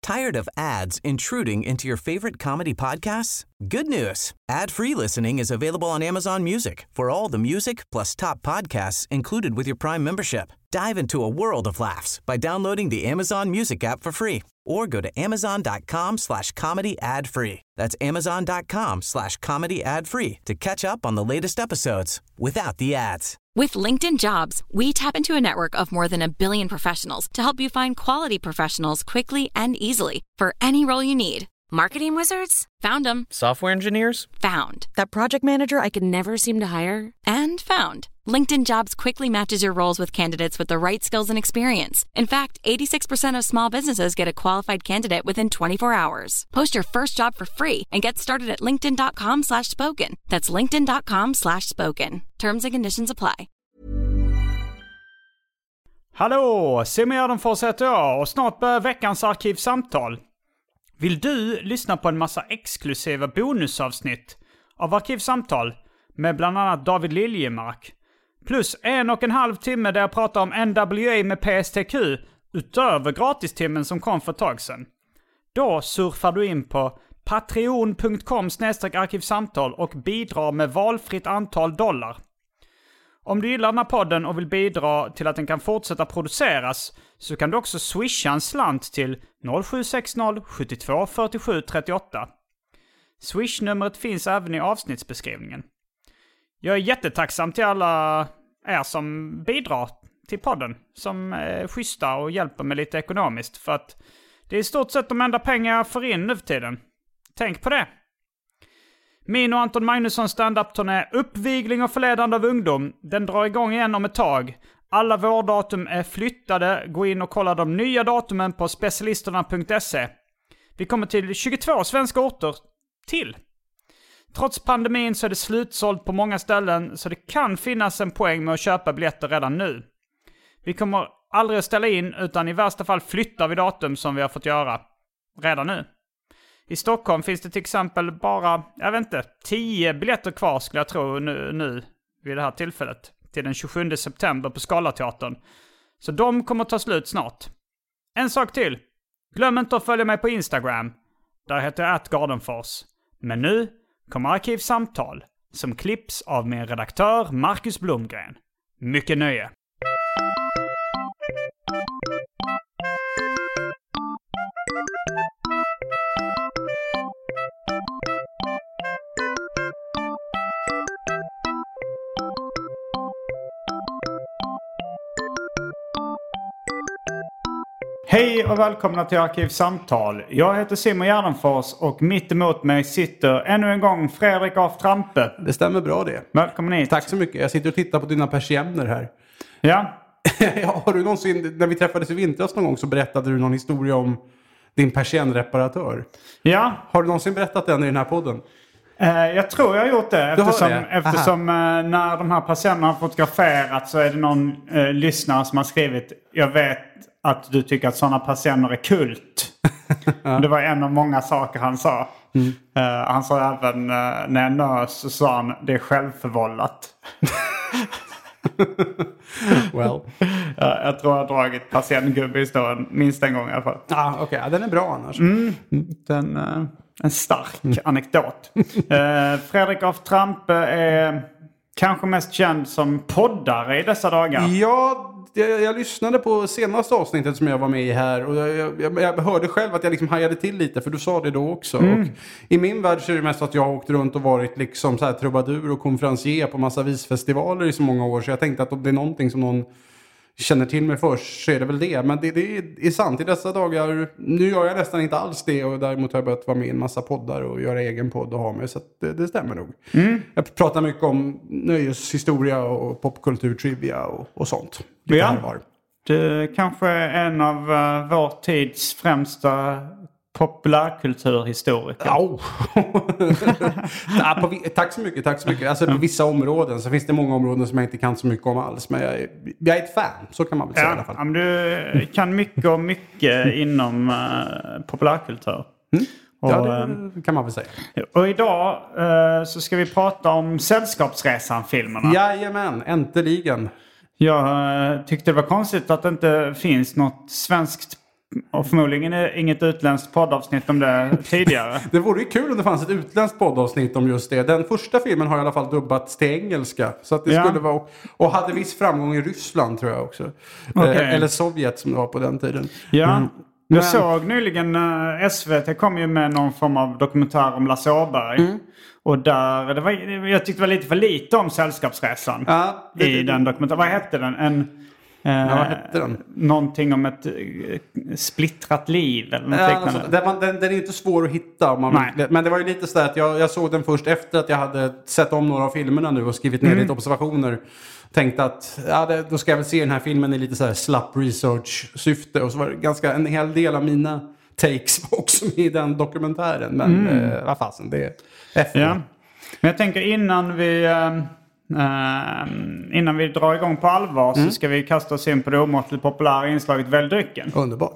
Tired of ads intruding into your favorite comedy podcasts? Good news. Ad-free listening is available on Amazon Music for all the music plus top podcasts included with your Prime membership. Dive into a world of laughs by downloading the Amazon Music app for free or go to amazon.com/comedy ad-free. That's amazon.com/comedy ad-free to catch up on the latest episodes without the ads. With LinkedIn Jobs, we tap into a network of more than 1 billion professionals to help you find quality professionals quickly and easily for any role you need. Marketing wizards? Found them. Software engineers? Found. That project manager I could never seem to hire? And found. LinkedIn Jobs quickly matches your roles with candidates with the right skills and experience. In fact, 86% of small businesses get a qualified candidate within 24 hours. Post your first job for free and get started at linkedin.com/spoken. That's linkedin.com/spoken. Terms and conditions apply. Hallå, Simon Gärdenfors heter jag och snart börjar veckans arkivsamtal. Vill du lyssna på en massa exklusiva bonusavsnitt av Arkivsamtal med bland annat David Liljemark? Plus 1,5 timme där jag pratar om NWA med PSTQ utöver gratistimmen som kom för ett tag sedan. Då surfar du in på patreon.com/arkivsamtal och bidrar med valfritt antal $. Om du gillar den här podden och vill bidra till att den kan fortsätta produceras så kan du också swisha en slant till 0760 72 47 38. Swish-numret finns även i avsnittsbeskrivningen. Jag är jättetacksam till alla er som bidrar till podden, som är schyssta och hjälper mig lite ekonomiskt, för att det är i stort sett de enda pengar jag får in nu för tiden. Tänk på det. Min och Anton Magnusson stand-up-turné Uppvigling och förledande av ungdom, den drar igång igen om ett tag. Alla vårdatum är flyttade. Gå in och kolla de nya datumen på specialisterna.se. Vi kommer till 22 svenska orter till. Trots pandemin så är det slutsålt på många ställen, så det kan finnas en poäng med att köpa biljetter redan nu. Vi kommer aldrig att ställa in, utan i värsta fall flyttar vi datum som vi har fått göra redan nu. I Stockholm finns det till exempel bara, 10 biljetter kvar skulle jag tro nu vid det här tillfället. Till den 27 september på Scalateatern. Så de kommer att ta slut snart. En sak till. Glöm inte att följa mig på Instagram. Där heter jag @Gardenfors. Men nu kommer Arkivsamtal som klipps av min redaktör Marcus Blomgren. Mycket nöje. Hej och välkomna till Arkivsamtal. Jag heter Simon Gärdenfors och mitt emot mig sitter ännu en gång Fredrik af Trampe. Det stämmer bra det. Välkommen hit. Tack så mycket. Jag sitter och tittar på dina persienner här. Ja. Har du någonsin, när vi träffades i vintras någon gång så berättade du någon historia om din persiennreparatör. Ja. Har du någonsin berättat den i den här podden? Jag tror jag har gjort det. Eftersom när de här persiennerna har fotograferats så är det någon lyssnare som har skrivit: jag vet att du tycker att sådana persienner är kult. Ja. Det var en av många saker han sa. Han sa även när jag nös så sa han: det är självförvållat. Well. Jag tror jag har dragit patientgubbe i historien minst en gång i alla fall. Okej. Den är bra annars. En stark anekdot. Fredrik af Trampe är kanske mest känd som poddare i dessa dagar. Ja, jag lyssnade på senaste avsnittet som jag var med i här. Och jag hörde själv att jag liksom hajade till lite, för du sa det då också. Och i min värld så är det mest att jag har åkt runt och varit liksom så här trubadur och konferencier på massa visfestivaler i så många år. Så jag tänkte att om det är någonting som någon känner till mig först så är det väl det. Men det är sant i dessa dagar. Nu gör jag nästan inte alls det, och däremot har jag börjat vara med i en massa poddar och göra egen podd och ha mig. Så att det stämmer nog. Jag pratar mycket om nöjeshistoria och popkultur, trivia och sånt. Ja, du kanske är en av vår tids främsta populärkulturhistoriker. Tack så mycket. Alltså på vissa områden så finns det många områden som jag inte kan så mycket om alls. Men jag är ett fan, så kan man väl säga i alla fall. Men du kan mycket inom populärkultur. Ja, det kan man väl säga. Och idag så ska vi prata om Sällskapsresan-filmerna. Jajamän, äntligen. Jag tyckte det var konstigt att det inte finns något svenskt Och förmodligen inget utländskt poddavsnitt om det tidigare. Det vore ju kul om det fanns ett utländskt poddavsnitt om just det. Den första filmen har i alla fall dubbats till engelska. Så att det skulle vara... Och hade viss framgång i Ryssland tror jag också. Eller Sovjet som det var på den tiden. Ja. Jag såg nyligen SVT kom ju med någon form av dokumentär om Lasse Åberg. Och där, jag tyckte det var lite för lite om Sällskapsresan i den dokumentären. Vad hette den? Vad hette den? Någonting om ett splittrat liv eller något liknande. Alltså, den är inte svår att hitta. Men det var ju lite så att jag såg den först efter att jag hade sett om några av filmerna nu och skrivit ner lite observationer. Tänkte att då ska jag väl se den här filmen i lite så här slapp research-syfte. Och så var det en hel del av mina takes också i den dokumentären. Men vad fasen, det är efter. Ja. Men jag tänker innan vi drar igång på allvar så ska vi kasta oss in på det omåttligt populära inslaget Välj drycken. Underbart.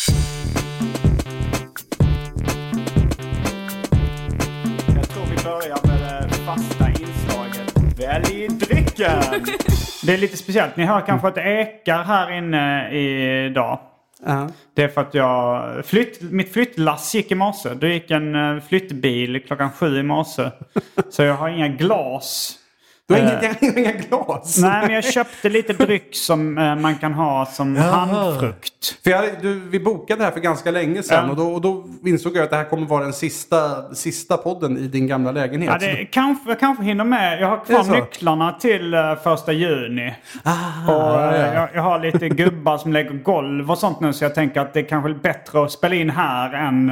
Jag tror vi börjar med det fasta inslaget Välj drycken. Det är lite speciellt. Ni hör kanske att det ekar här inne idag. Det är för att mitt flyttlass gick i morse. Det gick en flyttbil 7:00 i morse. Så jag har inga glas. Du har inga glas? Nej, men jag köpte lite dryck som man kan ha som handfrukt. För vi bokade det här för ganska länge sedan. Och då insåg jag att det här kommer vara den sista podden i din gamla lägenhet. Ja, jag kanske hinner med. Jag har kvar nycklarna till 1 juni. Jag har lite gubbar som lägger golv och sånt nu. Så jag tänker att det är kanske bättre att spela in här än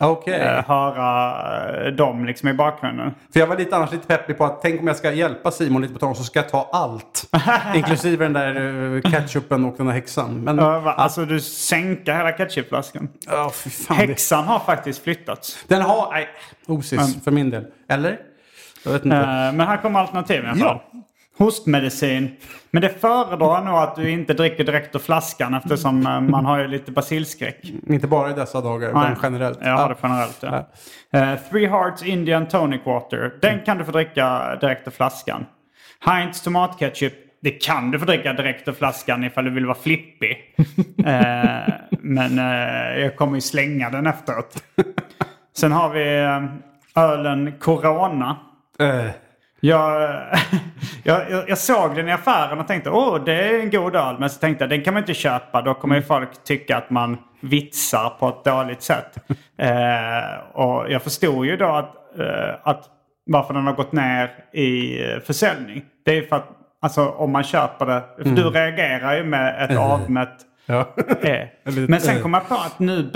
höra dem liksom i bakgrunden. För jag var annars lite peppig på att tänk om jag ska hjälpa Simon lite på tång så ska jag ta allt. Inklusive den där ketchupen och den där häxan. Men, alltså du sänker hela ketchupflaskan. Fy fan, häxan har faktiskt flyttats. Den har... osis för min del. Eller? Jag vet inte. Men här kommer alternativen i alla fall. Hostmedicin. Men det föredrar nog att du inte dricker direkt ur flaskan eftersom man har ju lite basilskräck. Inte bara i dessa dagar, utan generellt. Jag har det generellt, ja. 3 Hearts Indian Tonic Water. Den kan du få dricka direkt ur flaskan. Heinz tomatketchup. Det kan du få dricka direkt ur flaskan ifall du vill vara flippig. Men jag kommer ju slänga den efteråt. Sen har vi ölen Corona. Jag såg den i affären och tänkte det är en god öl. Men så tänkte jag, den kan man inte köpa. Då kommer ju folk tycka att man vitsar på ett dåligt sätt. Och jag förstod ju då att varför den har gått ner i försäljning. Det är för att alltså, om man köper det. För du reagerar ju med ett avmätt. Men sen kom jag på att nu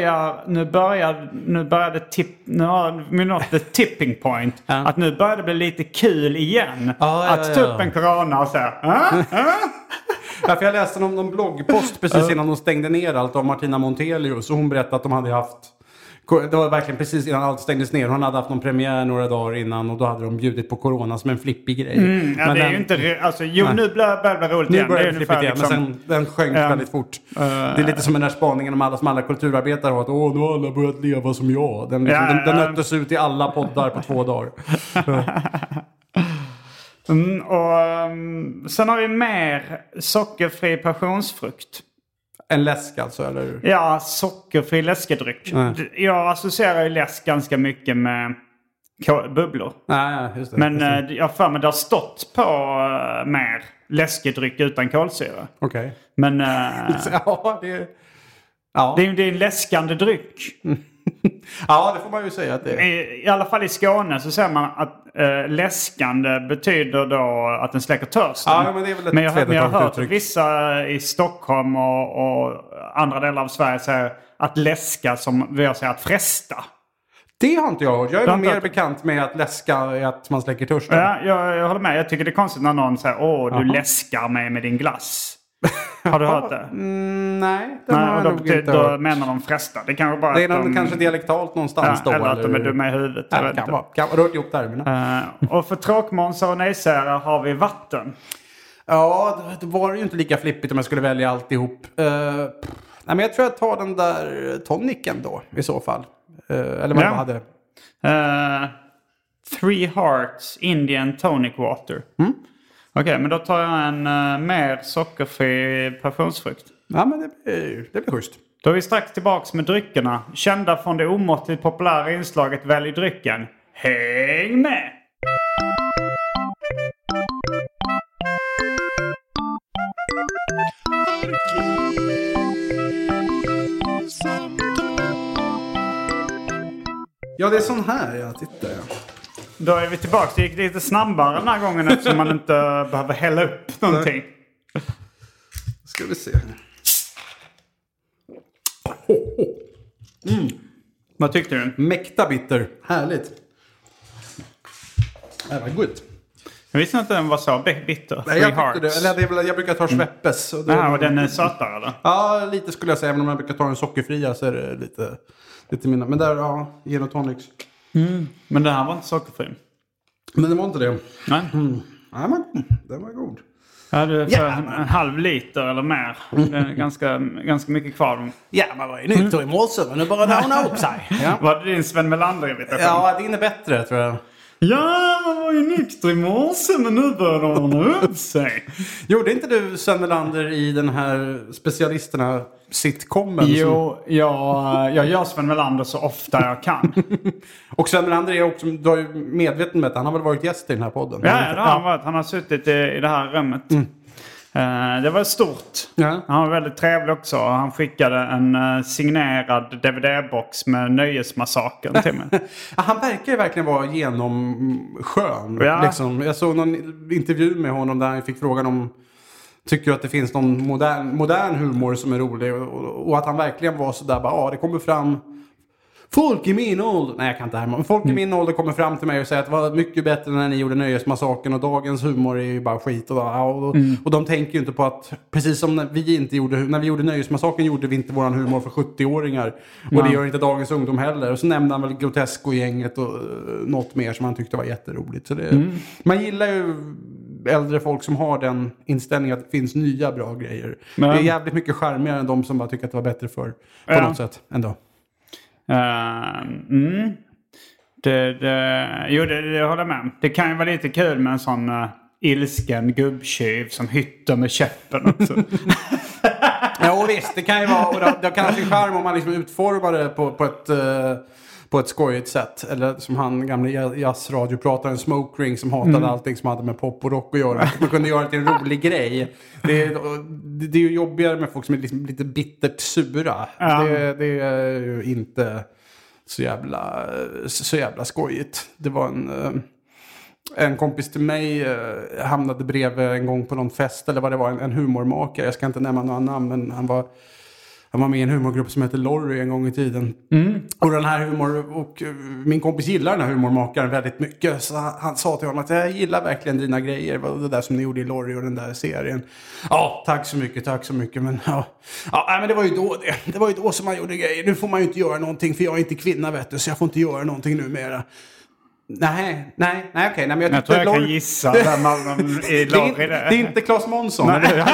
har vi nått the tipping point. Att nu börjar det bli lite kul igen. Att ta upp en corona och säga för jag läste någon bloggpost precis innan de stängde ner allt av Martina Montelius. Och hon berättade att de hade haft... Det var verkligen precis innan allt stängdes ner. Hon hade haft någon premiär några dagar innan. Och då hade de bjudit på corona som en flippig grej. Men det är ju inte... Alltså, nu börjar det roligt igen. Nu börjar det flippigt igen. Men sen den sjönk väldigt fort. Det är lite som den där spaningen om alla kulturarbetare har. Att nu har alla börjat leva som jag. Den nöttes ut i alla poddar på 2 dagar. Och sen har vi mer sockerfri passionsfrukt. En läsk alltså, eller? Ja, sockerfri läskedryck. Jag associerar ju läsk ganska mycket med bubblor. Nej, just det. Men jag för mig det har stått på mer läskedryck utan kolsyra. Okej. Men det är en läskande dryck. Ja, det får man ju säga att det är. I alla fall i Skåne så säger man att läskande betyder då att den släcker törsten. Ja, men det är väl ett men jag har hört uttryck. Vissa i Stockholm och andra delar av Sverige säger att läska som vi säger att fresta. Det har inte jag hört. Jag är nog mer bekant med att läska är att man släcker törsten. Ja, jag håller med. Jag tycker det är konstigt när någon säger du läskar mig med din glass. Har du hört det? Nej, det har jag nog inte hört. Då menar de fresta. Det kanske bara det är kanske dialektalt någonstans då. Eller att de är dumma i huvudet. Ja, kan vara rört ihop termerna. Och för tråkmånsar och nejsära har vi vatten. Ja, det var ju inte lika flippigt om jag skulle välja alltihop. Nej, men jag tror jag tar den där toniken då i så fall. Eller vad jag hade. 3 Hearts Indian Tonic Water. Okej, men då tar jag en mer sockerfri passionsfrukt. Ja, men det blir schysst. Då är vi strax tillbaks med dryckerna. Kända från det omåttligt populära inslaget Välj drycken. Häng med! Ja, det är sån här jag tittar. Då är vi tillbaka. Det gick lite snabbare den här gången eftersom man inte behöver hälla upp någonting. Ska vi se. Vad tyckte du? Mäkta bitter. Härligt. Det var gott. Jag visste inte att den var så bitter. Nej, jag tyckte det. Eller det är väl, jag brukar ta Schweppes. Och och den är sötare eller? Ja, lite skulle jag säga. Även om jag brukar ta en sockerfria så är det lite mindre. Men där, gin och tonics. Men den här var inte sockerfri. Men det var inte det. Nej. Nej, men den var god. Ja, du för en halv liter eller mer. Det är ganska mycket kvar. Ja, man var ju nykter i morse, men nu bara downa upp sig. Ja. Var det din Sven Melander-imitation? Ja, din är bättre tror jag. Ja, man var ju nykter i morse, men nu börjar de ordna upp sig. Gjorde inte du Sven Melander i den här specialisterna-sitcomen? Jo, jag gör Sven Melander så ofta jag kan. Och Sven Melander är också, du är ju medveten med att han har väl varit gäst i den här podden? Ja, det har han varit. Han har suttit i det här rummet. Det var stort. Ja. Han var väldigt trevlig också. Han skickade en signerad DVD-box med Nöjesmassakern till mig. Han verkar ju verkligen vara genomskön. Ja. Liksom. Jag såg någon intervju med honom där han fick frågan om tycker du att det finns någon modern humor som är rolig. Och att han verkligen var sådär bara, det kommer fram folk i min ålder. Nej, jag kan inte härma. Men folk i min ålder kommer fram till mig och säger att det var mycket bättre när ni gjorde Nöjesmassakern och dagens humor är ju bara skit. Och de tänker ju inte på att precis som när vi gjorde Nöjesmassakern gjorde vi inte våran humor för 70-åringar. Och det gör inte dagens ungdom heller. Och så nämnde han väl Grotesco-gänget och något mer som han tyckte var jätteroligt. Så man gillar ju äldre folk som har den inställningen att det finns nya bra grejer. Det är jävligt mycket charmigare än de som bara tycker att det var bättre för på något sätt ändå. Det håller jag med. Det kan ju vara lite kul med en sån ilsken gubbtjuv som hyttar med käppen också. Ja visst, det kan ju vara, och det kan ha sin charm om man liksom utformar det på ett skojigt sätt. Eller som han gamla jazzradioprataren Smoke Ring som hatade allting som hade med pop och rock att göra. Man kunde göra det till en rolig grej. Det är ju jobbigare med folk som är liksom lite bittert sura. Det är ju inte så jävla skojigt. Det var en kompis till mig hamnade bredvid en gång på någon fest. Eller vad det var, en humormakare. Jag ska inte nämna några namn, men han var med i en humorgrupp som heter Lorry en gång i tiden. Och den här min kompis gillar den här humormakaren väldigt mycket. Så han sa till honom att jag gillar verkligen dina grejer. Det där som ni gjorde i Lorry och den där serien. Ja, tack så mycket. Men men det var ju då det. Det var ju då som man gjorde grejer. Nu får man ju inte göra någonting för jag är inte kvinna, vet du. Så jag får inte göra någonting numera. Nej, okej. Nej, men jag tror jag kan gissa vem i Lorry det är inte Claes Månsson.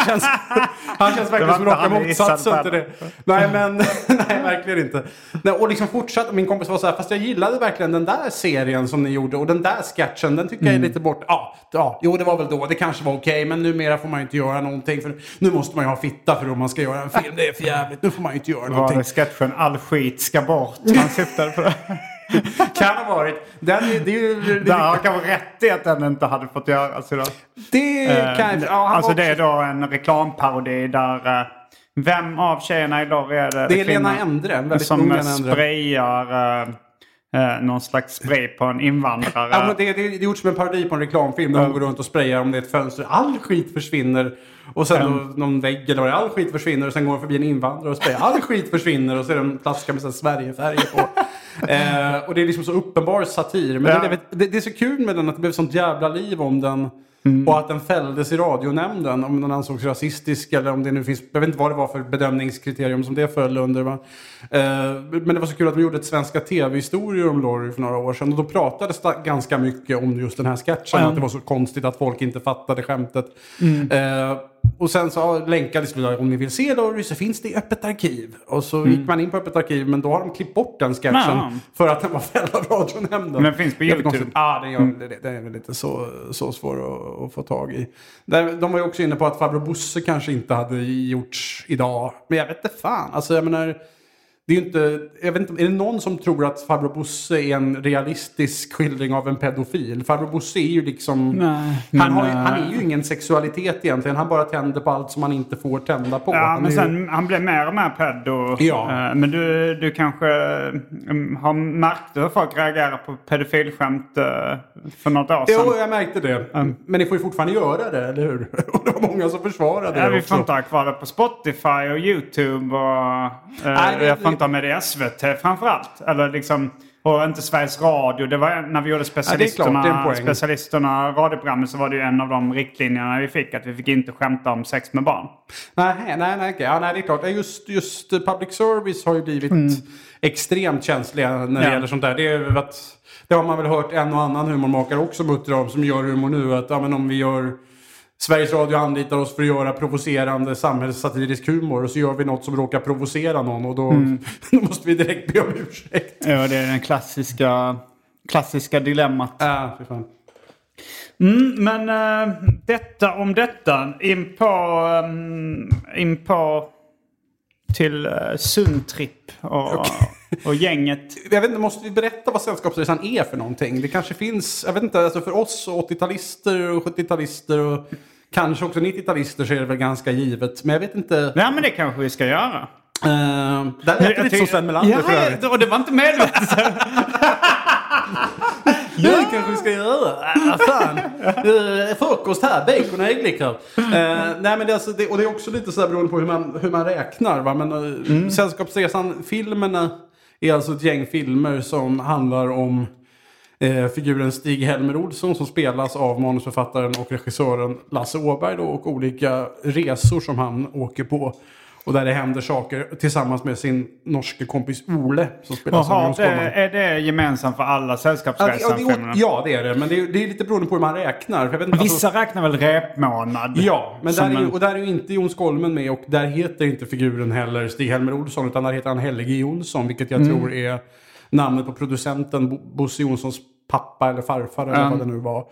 Han känns verkligen som raka motsatsen till det. Nej, verkligen inte. Nej, och liksom fortsatt, min kompis var så här, fast jag gillade verkligen den där serien som ni gjorde. Och den där sketchen, den tycker jag är lite bort. Jo, det var väl då. Det kanske var okej, men numera får man ju inte göra någonting. För nu måste man ju ha fitta för om man ska göra en film. Det är för jävligt. Nu får man ju inte göra någonting. Var det sketchen All skit ska bort? Man syftade på det. Kan ha varit. Där har kanske rätt i att den inte hade fått göras idag. Det är då en reklamparodi där vem av tjejerna i Lorry är det? Det är Lena Endre, som sprayar någon slags spray på en invandrare. Ja, men det är gjort som en parodi på en reklamfilm där hon går runt och sprayar om det är ett fönster. All skit försvinner. Och sen då någon vägg eller vad det är. All skit försvinner och sen går hon förbi en invandrare och sprayar. All skit försvinner och så är det en flaska med Sverigefärger på. Och det är liksom så uppenbar satir. Men det är så kul med den att det blev sånt jävla liv om den. Och att den fälldes i radionämnden. Om den ansågs rasistisk eller om det nu finns. Jag vet inte vad det var för bedömningskriterium som det föll under. Men det var så kul att de gjorde ett svenska tv-historier om Lorry för några år sedan. Och då pratades det ganska mycket om just den här sketchen. Att det var så konstigt att folk inte fattade skämtet. Och sen så länkades vi om ni vill se Lorry så finns det i öppet arkiv. Och så gick man in på öppet arkiv, men då har de klippt bort den sketchen för att den var fälld av radionämnden. Men den finns på YouTube. Ja, den är väl inte så svår att få tag i. De var ju också inne på att Farbror Bosse kanske inte hade gjorts idag. Men jag vet inte fan. Alltså jag menar... Det är ju inte, jag vet inte, är det någon som tror att Farbror Bosse är en realistisk skildring av en pedofil? Farbror Bosse är ju liksom... Han är ju ingen sexualitet egentligen. Han bara tänder på allt som man inte får tända på. Ja, men sen han blev mer och mer pedo. Ja. Men du kanske har märkt hur folk reagerar på pedofilskämt för något år sedan? Jo, jag märkte det. Men ni får ju fortfarande göra det, eller hur? Och det var många som försvarade det vi får inte ha kvar det på Spotify och YouTube och... jag får inte ha med det i SVT framförallt. Eller liksom... Och inte Sveriges Radio. Det var när vi gjorde specialisterna radioprogrammet, så var det ju en av de riktlinjerna vi fick. Att vi fick inte skämta om sex med barn. Nej, det är klart. Just public service har ju blivit extremt känsliga när det gäller sånt där. Det har man väl hört en och annan humormakare också muttra om som gör humor nu. Att men om vi gör... Sveriges Radio anlitar oss för att göra provocerande samhällssatirisk humor, och så gör vi något som råkar provocera någon, och då måste vi direkt be om ursäkt. Ja, det är den klassiska dilemmat. Ja, för fan. Men detta om detta. In på till Sundtrip och gänget. Jag vet inte, måste vi berätta vad Sällskapsresan är för någonting? Det kanske finns, jag vet inte, alltså för oss 80-talister och 70-talister och kanske också 90-talister så är det väl ganska givet. Men jag vet inte... Nej, men det kanske vi ska göra. Där lät det lite som Sven Melander för övrigt. Och det var inte medvetet. Ja, det kanske vi ska göra. Fan. Frukost här, bacon och ägglikör. Nej, men det är också lite så här beroende på hur man räknar. Va? Men Sällskapsresan-filmerna är alltså ett gäng filmer som handlar om figuren Stig-Helmer Olsson, som spelas av manusförfattaren och regissören Lasse Åberg då, och olika resor som han åker på. Och där det händer saker tillsammans med sin norske kompis Ole som spelas av Jon Skolman. Är det gemensamt för alla Sällskapsresan-filmerna? Ja, det är det. Men det är lite beroende på hur man räknar. För jag vet inte, vissa räknar väl repmånad. Ja, men där är ju inte Jon Skolmen med. Och där heter inte figuren heller Stig-Helmer Olsson, utan där heter han Helge Jonsson. Vilket jag tror är namnet på producenten Bosse Jonssons pappa eller farfar eller vad det nu var.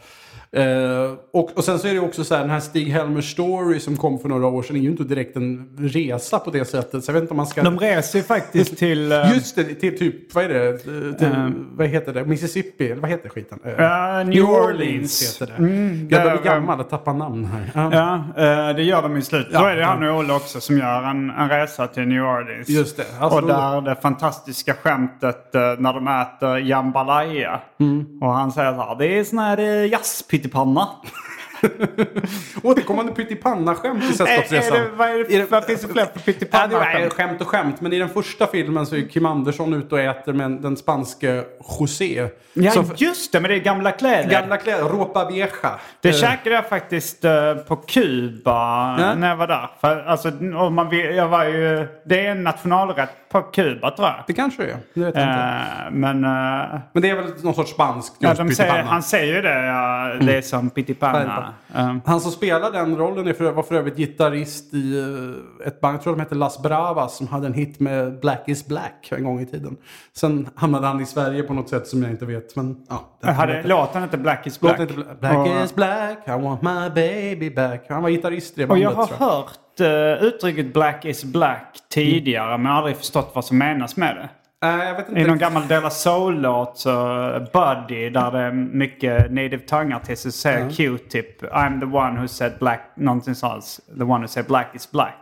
Och sen så är det också så här, den här Stig-Helmer Story som kom för några år sedan är ju inte direkt en resa på det sättet. Så jag vet inte om man ska... De reser ju faktiskt till... Just det, till typ, vad är det? Vad heter det? Mississippi, eller vad heter skiten? New Orleans heter det. Jag är gammal att tappa namn här. Ja, det gör de i slutet. Då är det han och Olle också som gör en resa till New Orleans. Just det. Alltså, och där det fantastiska skämtet när de äter jambalaya. Och han säger så här, det är sån här jazzpyttipanna. Återkommande pyttipanna-skämt i Sällskapsresan. Vad finns det fler för pyttipanna? Det är skämt och skämt. Men i den första filmen så är Kim Andersson ute och äter med den spanske José. Ja, just det. Men det är gamla kläder. Gamla kläder. Ropa vieja. Det käkade jag faktiskt på Kuba när jag var där. För, alltså, om man vill, det är en nationalrätt på Kuba, tror jag. Det kanske är. Det vet jag inte. Men det är väl någon sorts spansk han säger ju det. Det är som pyttipanna. Han som spelar den rollen var för övrigt gitarrist i ett band, jag tror de heter Las Bravas, som hade en hit med Black is Black en gång i tiden. Sen hamnade han i Sverige på något sätt som jag inte vet. Men, låten inte Black is Black. Black is Black, I want my baby back. Han var gitarrist i det bandet. Och jag har hört uttrycket Black is Black tidigare, men aldrig förstått vad som menas med det. Jag vet inte. I någon gammal Della Soul-låt, så Buddy, där det är mycket native tongue-artister säger Q-tip, I'm the one who said black, någonting sånt, the one who said black is black.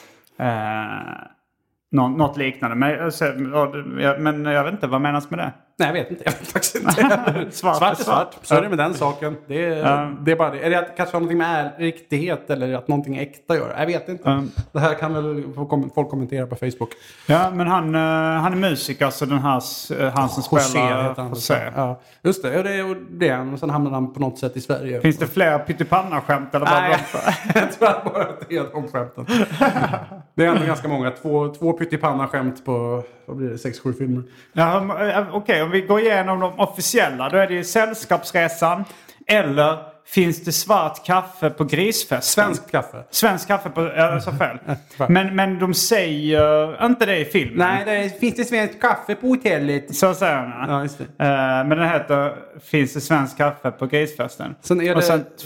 Något liknande. Men jag vet inte, vad menas med det? Nej, jag vet inte. Jag vet faktiskt inte. Svart är svart. Så är det med den saken. Det är bara det. Är det att kanske har någonting med riktighet eller att någonting äkta gör? Jag vet inte. Det här kan väl folk kommentera på Facebook. Ja, men han är musiker, så den här han som spelar José. Ja, just det. Det är han. Och sen hamnar han på något sätt i Sverige. Finns det fler pyttipanna-skämt? Eller bara jag tror bara att det är de skämten. Det är ändå ganska många. Två pyttipanna-skämt på, vad blir det, 6-7 filmer. Ja, okej. Om vi går igenom de officiella, då är det ju Sällskapsresan, Eller finns det svart kaffe på grisfesten? Svenskt kaffe. Svensk kaffe på... Jag sa fel. Men de säger inte det i filmen. Nej, det finns det svenskt kaffe på hotellet. Så säger han. Ja, just det. Men den heter Finns det svensk kaffe på grisfesten? Sen är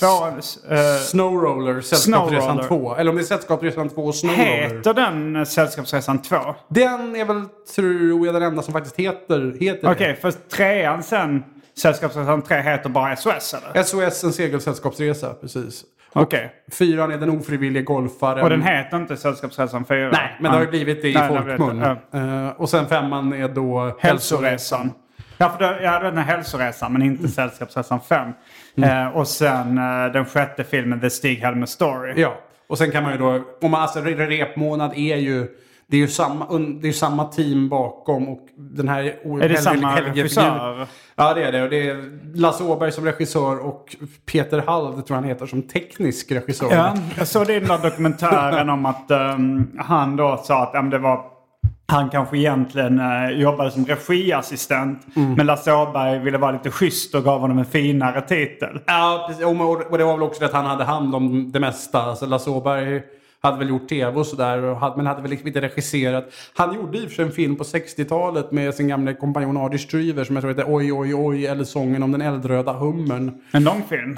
det Snowroller, Sällskapsresan 2. Eller om det är Sällskapsresan 2 och Snowroller. Heter den Sällskapsresan 2? Den är väl, tror jag, den enda som faktiskt heter Okej, för trean sen... Sällskapsresan 3 heter bara SOS, eller? SOS, en segelsällskapsresa, precis. Okej. 4 är den ofrivilliga golfaren. Och den heter inte Sällskapsresan 4? Nej, men det har ju blivit det i folkmun. Och sen 5 är då Hälsoresan. Ja, för jag hade den här Hälsoresan, men inte Sällskapsresan 5. Och sen den 6:e filmen, The Stig-Helmer Story. Ja, och sen kan man ju då... Om man, alltså, repmånad är ju... Det är ju samma team bakom och den här... Är det samma regissör? Ja, det är det. Och det är Lasse Åberg som regissör och Peter Hald, tror han heter, som teknisk regissör. Ja, jag såg den där dokumentären om att han då sa att det var... Han kanske egentligen jobbade som regiassistent. Men Lasse Åberg ville vara lite schysst och gav honom en finare titel. Ja, precis. Och det var väl också att han hade hand om det mesta. Alltså Lasse Åberg hade väl gjort tv och sådär, men hade väl liksom inte regisserat. Han gjorde i och för sig en film på 60-talet med sin gamla kompanjon Adi Stryver som jag tror heter Oj, oj, oj, eller sången om den eldröda hummern. En lång film?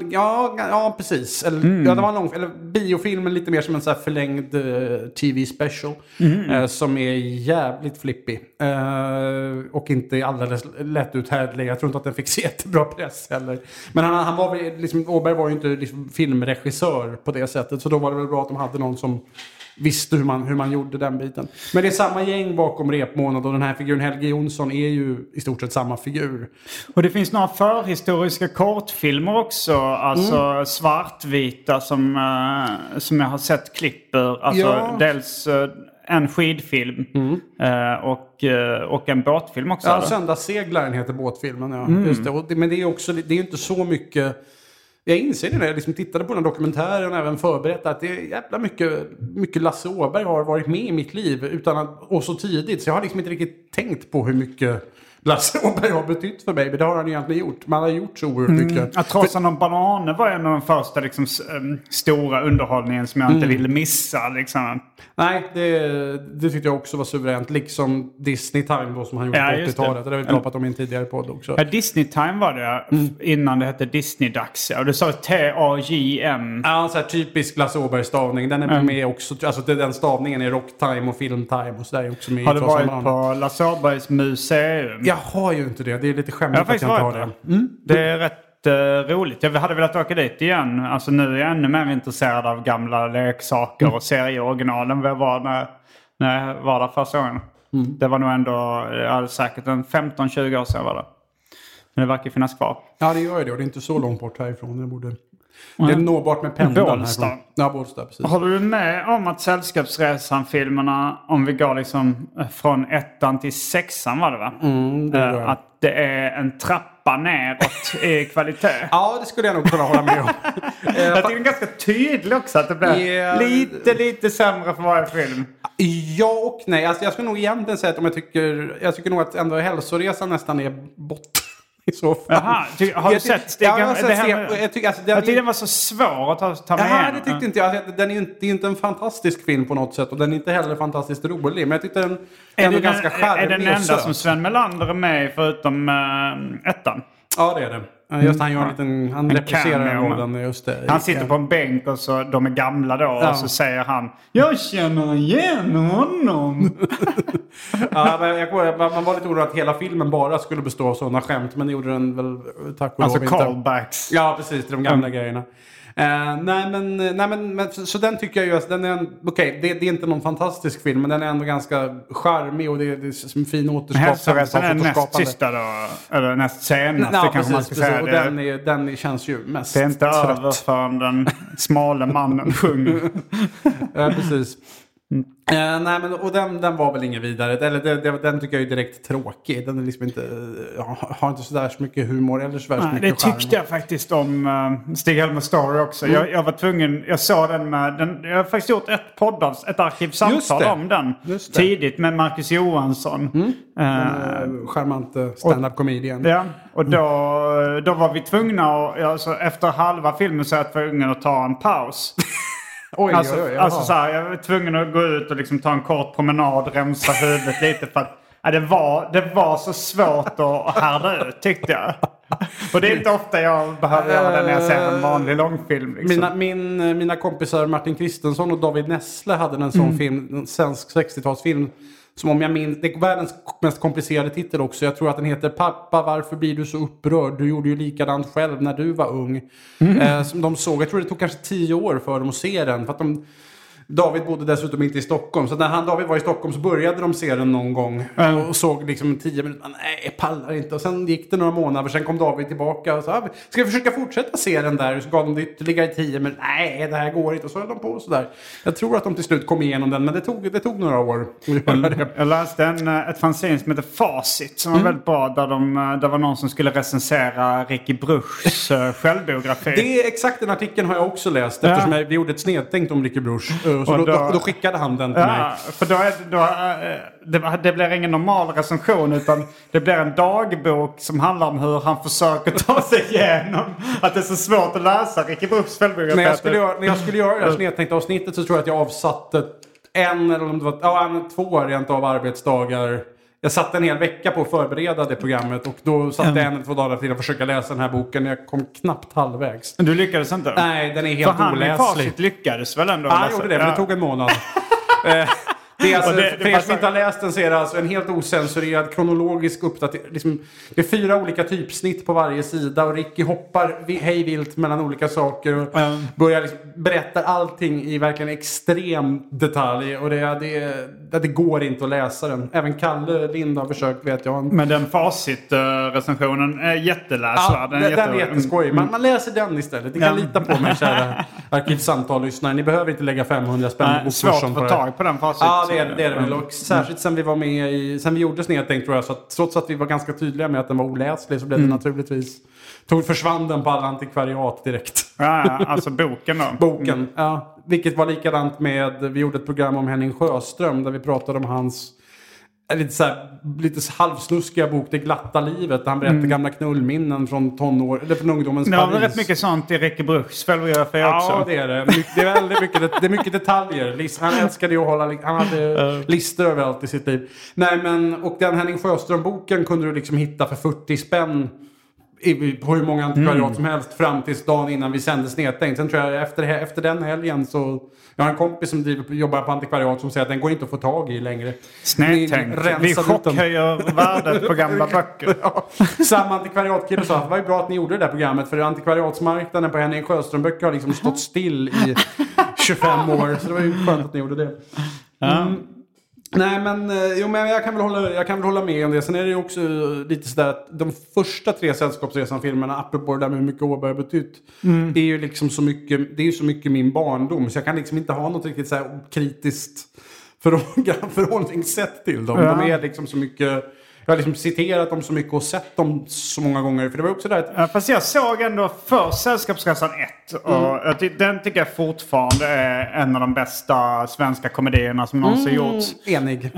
Ja, precis. Eller, ja, det var en lång, eller biofilmen lite mer som en så här förlängd tv-special. Som är jävligt flippig. Och inte alldeles lättuthärdlig. Jag tror inte att den fick se jättebra press heller. Men han var väl, liksom, Åberg var ju inte liksom filmregissör på det sättet. Så då var det väl bra att de hade någon som visste hur man gjorde den biten. Men det är samma gäng bakom repmånad och den här figuren Helge Jonsson är ju i stort sett samma figur. Och det finns några förhistoriska kortfilmer också, alltså svartvita som jag har sett klipper. Alltså dels en skidfilm och en båtfilm också. Ja, Söndagsseglaren heter båtfilmen. Ja. Just det. Men det är också, det är inte så mycket... Jag inser det när jag liksom tittade på den dokumentären och även förberett att det är jävla mycket Lasse Åberg har varit med i mitt liv och så tidigt. Så jag har liksom inte riktigt tänkt på hur mycket Lasse Åberg har betytt för mig. Men det har han egentligen gjort. Man har gjort så oerhört mycket. Att Trassan om bananer var en av de första liksom, stora underhållningen som jag inte ville missa. Liksom. Nej, det tyckte jag också var suveränt. Liksom Disney Time då, som han gjorde på 80-talet. Det har vi pratat om i en tidigare podd också. Ja, Disney Time var det innan det hette Disney-dags. Och du sa TAJM. Ja, så här typisk Lasse Åberg-stavning. Den är med också. Alltså den stavningen är Rocktime och Filmtime och sådär också med. Har du varit på Lasse Åbergs museum? Jag har ju inte det. Det är lite skämmigt att jag inte har det. Det är rätt roligt. Jag hade velat åka dit igen. Alltså nu är jag ännu mer intresserad av gamla leksaker och serieoriginal än vad jag var när jag var där första gången. Det var nog ändå säkert en 15-20 år sedan jag var där. Men det verkar finnas kvar. Ja, det gör ju det. Och det är inte så långt bort härifrån. Det är nåbart med pendeln härifrån. Ja, Bålsta, precis. Håller du med om att Sällskapsresan-filmerna, om vi går liksom från 1:an till 6:an var det va? Att det är en trappa neråt i kvalitet. Ja, det skulle jag nog kunna hålla med om. Jag tycker det är ganska tydligt också att det blir lite sämre för varje film. Ja och nej. Alltså, jag skulle nog egentligen säga att jag tycker nog att ändå Hälsoresan nästan är bort. I så fall. Jaha, har du sett? Jag tycker den var så svår att ta med. Ja, det tyckte inte jag. Det är inte en fantastisk film på något sätt. Och den är inte heller fantastiskt rolig. Men jag tyckte den är ganska charmig. Är den enda som Sven Melander är med förutom 1:an? Ja, det är det. Just han gör han represserar den rollen. Just det. Han sitter på en bänk och så de är gamla då. Och så säger han: jag känner igen honom. Ja, men man var lite orolig att hela filmen bara skulle bestå av sådana skämt. Men det gjorde den väl tack och lov inte. Alltså callbacks. Ja, precis. De gamla grejerna. Nej men så den tycker jag ju att den är okej, det är inte någon fantastisk film, men den är ändå ganska charmig och det är en fin återskapande. Den är näst sista då, eller näst senaste kanske man ska säga. Och den känns ju mest det är inte trött. över förrän den smala mannen sjunger. Ja, precis. Nej, men och den var väl ingen vidare. Eller den tycker jag är direkt tråkig. Den är liksom inte, har inte så mycket humor eller så mycket det tyckte jag faktiskt om Stig-Helmer Story också. Jag var tvungen, jag såg den med jag har faktiskt gjort ett arkivsamtal om den tidigt med Marcus Johansson. Charmant stand-up comedian. Ja, och då var vi tvungna alltså, efter halva filmen så är jag tvungen att ta en paus. Alltså så här, jag var tvungen att gå ut och liksom ta en kort promenad, remsa huvudet lite för att det var så svårt att härda ut, tyckte jag. Och det är inte ofta jag behöver göra det när jag ser en vanlig långfilm. Liksom. Mina kompisar Martin Kristensson och David Nessle hade en sån film, en svensk 60-talsfilm. Som om jag minns, det är världens mest komplicerade titel också. Jag tror att den heter Pappa, varför blir du så upprörd? Du gjorde ju likadant själv när du var ung. Som de såg, jag tror det tog kanske 10 år för dem att se den. För att David bodde dessutom inte i Stockholm. Så när David var i Stockholm så började de se den någon gång. Och såg liksom 10 minuter. Nej, jag pallar inte. Och sen gick det några månader. Sen kom David tillbaka och sa, ska jag försöka fortsätta se den där? Och så gav de det ytterligare 10 minuter. Nej, det här går inte. Och så höll de på sådär. Jag tror att de till slut kom igenom den. Men det tog några år. Jag läste ett fanzine som heter Facit. Som var väldigt bra. Där var någon som skulle recensera Ricky Bruchs självbiografi. Det är exakt den artikeln har jag också läst. Eftersom vi gjorde ett snedtänkt om Ricky Bruch. Så då skickade han den till mig. För det blir ingen normal recension utan det blir en dagbok som handlar om hur han försöker ta sig igenom. Att det är så svårt att läsa Ricky Bruchs självbiografi. När jag skulle göra det här snedtänkta avsnittet så tror jag att jag avsatte 2 rent av arbetsdagar. Jag satt en hel vecka på att förbereda det programmet och då satt jag 1 eller 2 dagar till att försöka läsa den här boken. Jag kom knappt halvvägs. Du lyckades inte? Nej, den är helt oläslig. För han i Facit lyckades väl ändå? Ja, han gjorde det, men det tog en månad. Det är alltså, för er som inte har läst den så är det alltså en helt osensurerad kronologisk uppdatering. Liksom, det är 4 olika typsnitt på varje sida och Ricky hoppar hejvilt mellan olika saker och börjar liksom berätta allting i verkligen extrem detalj. Och det går inte att läsa den. Även Kalle Lind har försökt, vet jag. Men den Facit-recensionen är jätteläsvärd. Ja, den är jätteskoj. Man läser den istället. Ni kan lita på mig, kära arkivsamtal-lyssnare. Ni behöver inte lägga 500 spänn på bokkursen. Svårt att få tag på den Facit. Ja, det är det väl. Och särskilt sen vi var med sen vi gjorde snedtänkt tror jag. Så att, trots att vi var ganska tydliga med att den var oläslig så blev det naturligtvis... Försvann den på alla antikvariat direkt. Ja, alltså boken då. Boken, ja. Vilket var likadant med... Vi gjorde ett program om Henning Sjöström där vi pratade om hans... lite halvsnuskiga bok Det glatta livet. Där han berättar gamla knullminnen från tonår eller från ungdomens Paris. Det var rätt mycket sånt i Ricky Bruchs självbiografi också. Ja, det är det. Det är väldigt mycket, det är mycket detaljer. Han älskade ju att hålla... Han hade listor överallt i sitt liv. Nej, men... Och den Henning Sjöström-boken kunde du liksom hitta för 40 spänn på hur många antikvariat som helst fram tills dagen innan vi sände snedtänkt. Sen tror jag efter den helgen så... Jag har en kompis som jobbar på antikvariat som säger att den går inte att få tag i längre. Snedtänkt. Vi chockhöjer värdet på gamla böcker. Ja. Samma antikvariatkille sa att det var ju bra att ni gjorde det där programmet för antikvariatsmarknaden på Henning Sjöström-böcker har liksom stått still i 25 år. Så det var ju skönt att ni gjorde det. Nej, men jag kan väl hålla med om det. Sen är det ju också lite sådär att de första 3 Sällskapsresan-filmerna, apropå det där med hur mycket Åberg har betytt, det är ju liksom så mycket min barndom. Så jag kan liksom inte ha något riktigt så här kritiskt förhållningssätt till dem. De är liksom så mycket... Jag har liksom citerat dem så mycket och sett dem så många gånger. För det var också där fast jag såg ändå för Sällskapsresan 1. Och den tycker jag fortfarande är en av de bästa svenska komedierna som någonsin gjorts. Enig.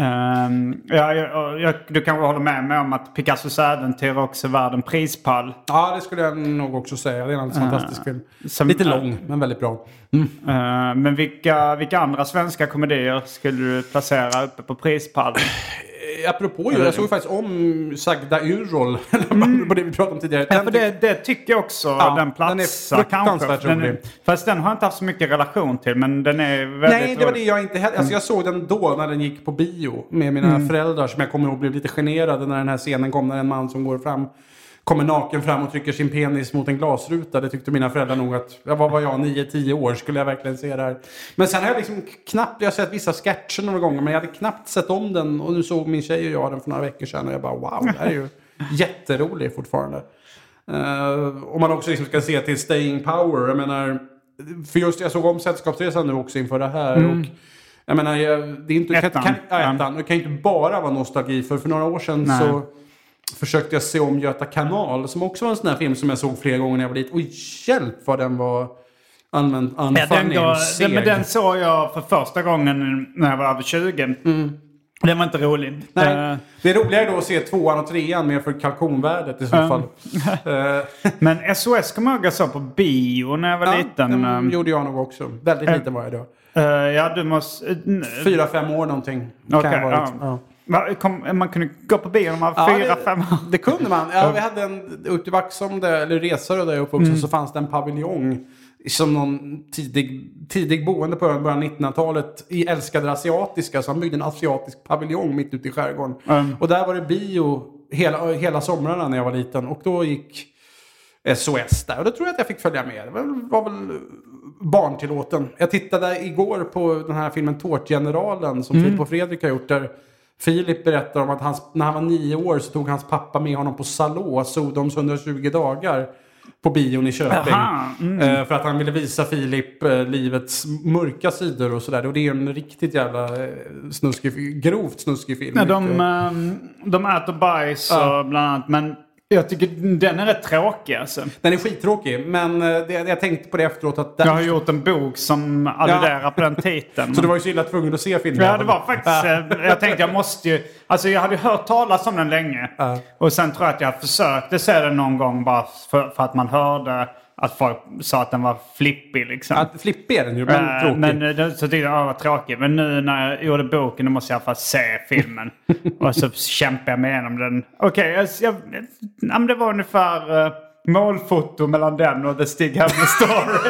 Du kanske håller med mig om att Picassos äventyr också är värd en prispall. Ja, det skulle jag nog också säga. Det är en fantastisk film. Lite lång, men väldigt bra. Men vilka andra svenska komedier skulle du placera uppe på prispallen? Apropå jag såg faktiskt om Sagda Yrrol på det vi pratade om tidigare. Ja, för det tycker jag också den platsar. Den är fruktansvärt rolig. Fast den har jag inte haft så mycket relation till, men den är väldigt... Nej, det var det jag inte heller. Alltså jag såg den då när den gick på bio med mina föräldrar som jag kommer ihåg blev lite generade när den här scenen kom. När en man som kommer naken fram och trycker sin penis mot en glasruta. Det tyckte mina föräldrar nog att... Vad var jag? 9-10 år skulle jag verkligen se det här. Men sen har jag liksom jag har sett vissa sketcher några gånger. Men jag hade knappt sett om den. Och nu såg min tjej och jag den för några veckor sedan. Och jag bara wow, det här är ju jätteroligt fortfarande. Om man också liksom ska se till Staying Power. Jag menar... För just jag såg om Sällskapsresan nu också inför det här. Och Jag menar, det är inte, Ettan. Det kan inte bara vara nostalgi. För några år sedan så försökte jag se om Göta kanal. Som också var en sån här film som jag såg flera gånger när jag var liten. Och hjälp vad den var men den såg jag för första gången när jag var över 20. Den var inte rolig. Nej, det är roligare då att se 2:an och 3:an mer för kalkonvärdet i så fall. Men SOS kommer jag ihåg jag så på bio när jag var liten. Den gjorde jag nog också. Väldigt liten var jag då. Du måste... 4-5 år någonting. Man kunde gå på bio när man var 4-5 år. Det kunde man. Vi hade ute i Vaxholm eller Resare där jag uppvuxen så fanns det en paviljong som någon tidig boende på början av 1900-talet i älskade asiatiska, så han byggde en asiatisk paviljong mitt ute i skärgården. Och där var det bio hela somrarna när jag var liten, och då gick SOS där, och då tror jag att jag fick följa med. Det var väl barntillåten. Jag tittade igår på den här filmen Tårtgeneralen som Filip och Fredrik har gjort, där Filip berättar om att när han var 9 år så tog hans pappa med honom på Salå, Sodoms 120 dagar, på bion i Köping. För att han ville visa Filip livets mörka sidor och sådär. Och det är en riktigt jävla grovt snuskig film. Ja, de äter bajs och bland annat, men jag tycker den är rätt tråkig alltså. Den är skittråkig, men jag tänkte på det efteråt att... Jag har gjort en bok som alluderar på den titeln. Så du var ju så illa tvungen att se filmen? Ja, det var faktiskt... Jag tänkte jag måste ju... Alltså jag hade hört talas om den länge. Och sen tror jag att jag försökte se den någon gång bara för att man hörde att folk sa att den var flippig liksom. Att flippig är den ju, men tråkig. Men så tyckte jag att den var tråkig. Men nu när jag gjorde boken, då måste jag i alla fall se filmen. Och så kämpade jag mig igenom den. Okej, men det var ungefär målfoto mellan den och The Stig Hammer Story.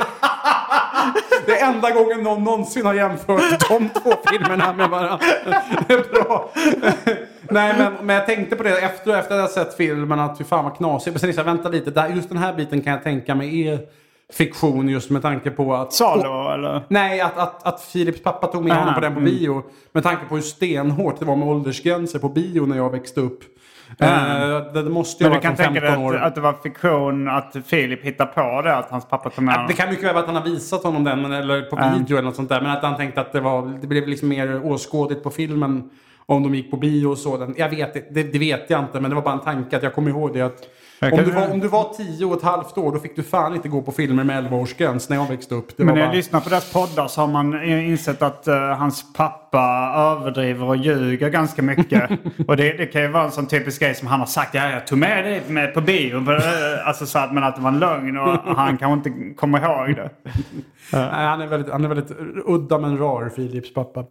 Det är enda gången någon någonsin har jämfört de två filmerna med varandra. Det är bra. Nej, men jag tänkte på det efter att jag sett filmen, att fy fan vad knasigt. Men sen vänta lite, just den här biten kan jag tänka mig är fiktion, just med tanke på att... Salo, eller? Nej, att Filips pappa tog med honom på den på bio. Med tanke på hur stenhårt det var med åldersgränser på bio när jag växte upp. Det måste ju vara från 15 år. Att det var fiktion att Filip hittar på det, att hans pappa tog med honom. Det kan mycket väl vara att han har visat honom den eller på video eller något sånt där. Men att han tänkte att det blev liksom mer åskådligt på filmen om de gick på bio och så. Jag vet, det vet jag inte, men det var bara en tanke att jag kommer ihåg det att om du var 10,5 år, då fick du fan inte gå på filmer med 11-årsgräns när jag växte upp. Men när jag lyssnar på deras poddar så har man insett att hans pappa överdriver och ljuger ganska mycket. Och det kan ju vara en sån typisk grej som han har sagt. Ja, jag tog med dig med på bio. Alltså så att, men att det var en lögn och han kan inte komma ihåg det. Nej, han är väldigt udda men rar, Filips pappa.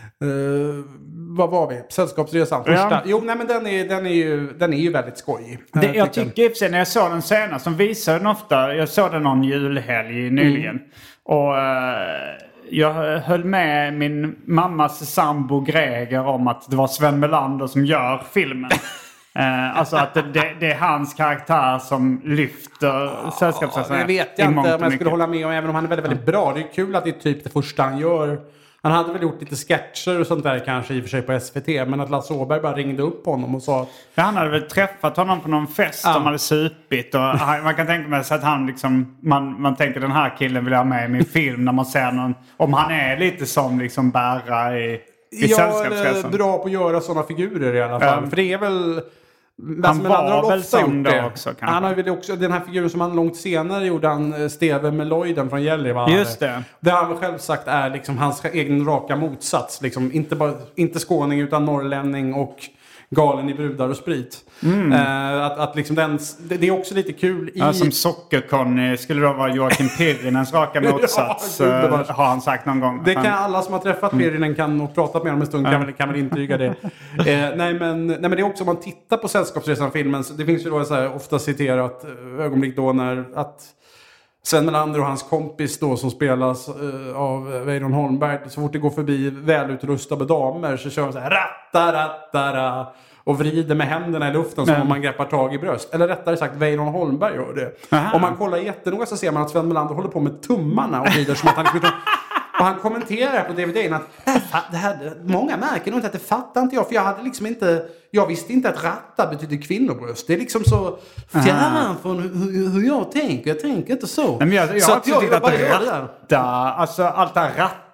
Vad var vi? Sällskapsresan första. Ja. Jo, nej, men den är ju väldigt skojig. Jag tycker i och för sig, när jag såg den senast, som visar den ofta. Jag såg den någon julhelg nyligen. Och jag höll med min mammas sambo Greger om att det var Sven Melander som gör filmen. Alltså att det är hans karaktär som lyfter Sällskapsresan. Det vet jag inte om jag skulle hålla med om, även om han är väldigt, väldigt bra. Det är kul att det är typ det första han gör. Han hade väl gjort lite sketcher och sånt där kanske i och för sig på SVT. Men att Lasse Åberg bara ringde upp honom och sa att... Ja, han hade väl träffat honom på någon fest. De hade supit. Och man kan tänka mig så att han liksom... Man tänker den här killen vill jag ha med i min film. När man ser någon... Om han är lite som liksom bära i Sällskapsresan. Bra på att göra sådana figurer i alla fall. För det är väl... Han var väl sån då också kanske. Han har väl också den här figuren som han långt senare gjorde, han Steve Meloiden från Gällivare. Just det. Det har han själv sagt är liksom hans egen raka motsats. Liksom, inte skåning utan norrlänning och galen i brudar och sprit. Att liksom det är också lite kul i... Som Sockerconny skulle då vara Joakim Pirrinens raka motsats. Har han sagt någon gång. Det kan alla som har träffat Pirrinen och pratat med honom en stund kan väl intyga det. Nej men det är också, om man tittar på Sällskapsresan-filmen, så det finns ju då så här ofta citerat ögonblick då när att Sven Melander och hans kompis då, som spelas av Weiron Holmberg, så fort det går förbi välutrustade damer så kör de så här ratta och vrider med händerna i luften som om man greppar tag i bröst. Eller rättare sagt, Weiron Holmberg gör det. Aha. Om man kollar jättenoga så ser man att Sven Melander håller på med tummarna och vrider som att han och han kommenterar på DVD:n att det här, många märker nog inte att det fattar inte jag. För jag visste inte att ratta betyder kvinnobröst. Det är liksom så fjärran från hur jag tänker. Jag tänker inte så. Men jag har också tyckt att ratta, alltså allt det här ratta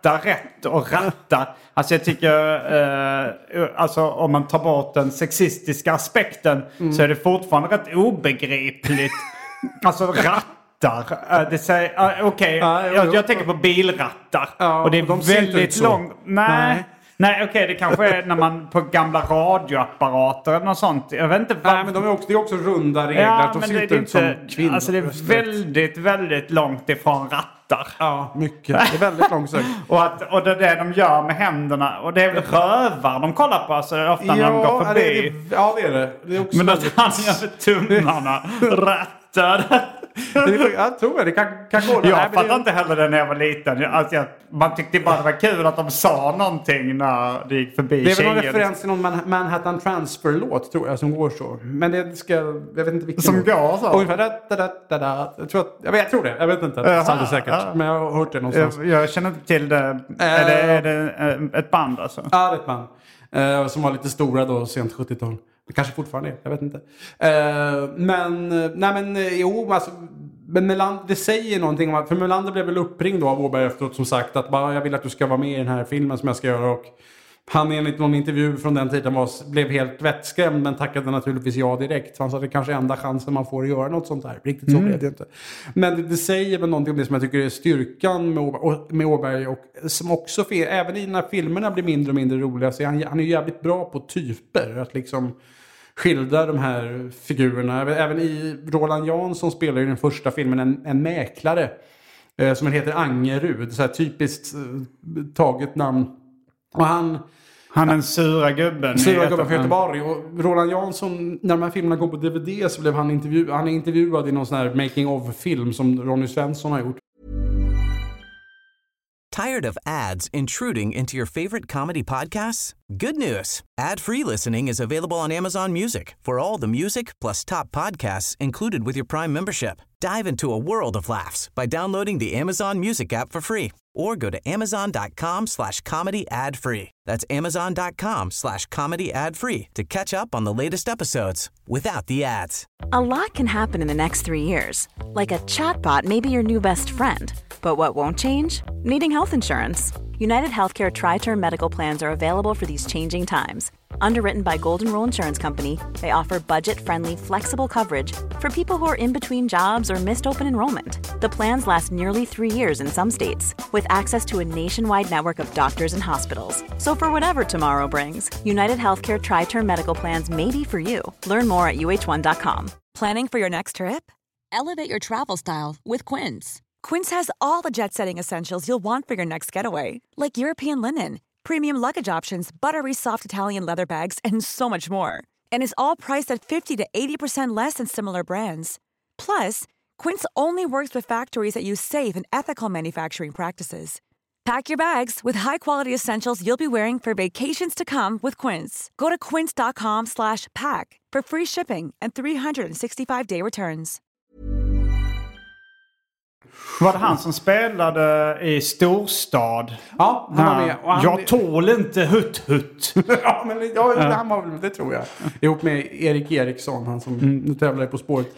ratta rätt och ratta. Alltså jag tycker, alltså om man tar bort den sexistiska aspekten så är det fortfarande rätt obegripligt. Alltså rattar. Det säger, okej, jag tänker på bilrattar. Ja, och det är de ser inte ut väldigt så. långt. Nej, okej, det kanske är när man på gamla radioapparater eller något sånt. Jag vet inte. Nej, men det är också runda regler. De ser inte ut som kvinnor. Alltså det är väldigt, väldigt långt ifrån rattar. Ja, mycket. Det är väldigt långsökt. och det är det de gör med händerna. Och det är väl rövar de kollar på alltså, ofta när de går förbi. Det är det. Det är också men att han gör med tummarna. Rattar. Jag tror det kan gå. Jag fattar inte heller det när jag var liten. Alltså, man tyckte bara det var kul att de sa någonting när det gick förbi. Det är väl någon referens till någon Manhattan Transfer-låt tror jag som går så. Men det ska, jag vet inte vilken. Som går så? Ungefär jag tror det. Jag vet inte. Alldeles säkert. Men jag har hört det någonstans. Jag känner inte till det. Är det ett band alltså? Ja, det är ett band. Som var lite stora då, sent 70-tal. Det kanske fortfarande är, jag vet inte. Men Melander, det säger någonting om att, för Melander blev väl uppringd då av Åberg efteråt som sagt att bara, jag vill att du ska vara med i den här filmen som jag ska göra, och han enligt någon intervju från den tiden blev helt vettskrämd men tackade naturligtvis ja direkt. Han sa att det kanske är enda chansen man får att göra något sånt här. Riktigt så blev det inte. Men det säger väl någonting om det som jag tycker är styrkan med Åberg och som också även i när filmerna blir mindre och mindre roliga så han är ju jävligt bra på typer. Att liksom skildra de här figurerna. Även i Roland Jansson spelar ju den första filmen en mäklare som heter Angerud. Så här typiskt taget namn. Och han är den sura gubben. Sura gubben från Göteborg. Och Roland Jansson, när de här filmerna går på DVD så blev han intervjuad i någon sån här making of-film som Ronny Svensson har gjort. Tired of ads intruding into your favorite comedy podcasts? Good news. Ad-free listening is available on Amazon Music for all the music plus top podcasts included with your Prime membership. Dive into a world of laughs by downloading the Amazon Music app for free or go to amazon.com/comedy ad-free. That's amazon.com/comedy ad-free to catch up on the latest episodes without the ads. A lot can happen in the next 3 years. Like a chatbot may be your new best friend. But what won't change? Needing health insurance. United Healthcare Tri-Term Medical Plans are available for these changing times. Underwritten by Golden Rule Insurance Company, they offer budget-friendly, flexible coverage for people who are in between jobs or missed open enrollment. The plans last nearly 3 years in some states, with access to a nationwide network of doctors and hospitals. So for whatever tomorrow brings, United Healthcare Tri-Term Medical Plans may be for you. Learn more at uh1.com. Planning for your next trip? Elevate your travel style with Quince. Quince has all the jet-setting essentials you'll want for your next getaway, like European linen, premium luggage options, buttery soft Italian leather bags, and so much more. And is all priced at 50 to 80% less than similar brands. Plus, Quince only works with factories that use safe and ethical manufacturing practices. Pack your bags with high-quality essentials you'll be wearing for vacations to come with Quince. Go to quince.com/pack for free shipping and 365-day returns. Var det han som spelade i Storstad? Ja, han var med. Och jag tål inte hutt. Ja, men han var väl, det tror jag. Ihop med Erik Eriksson, han som nu tävlar På spåret.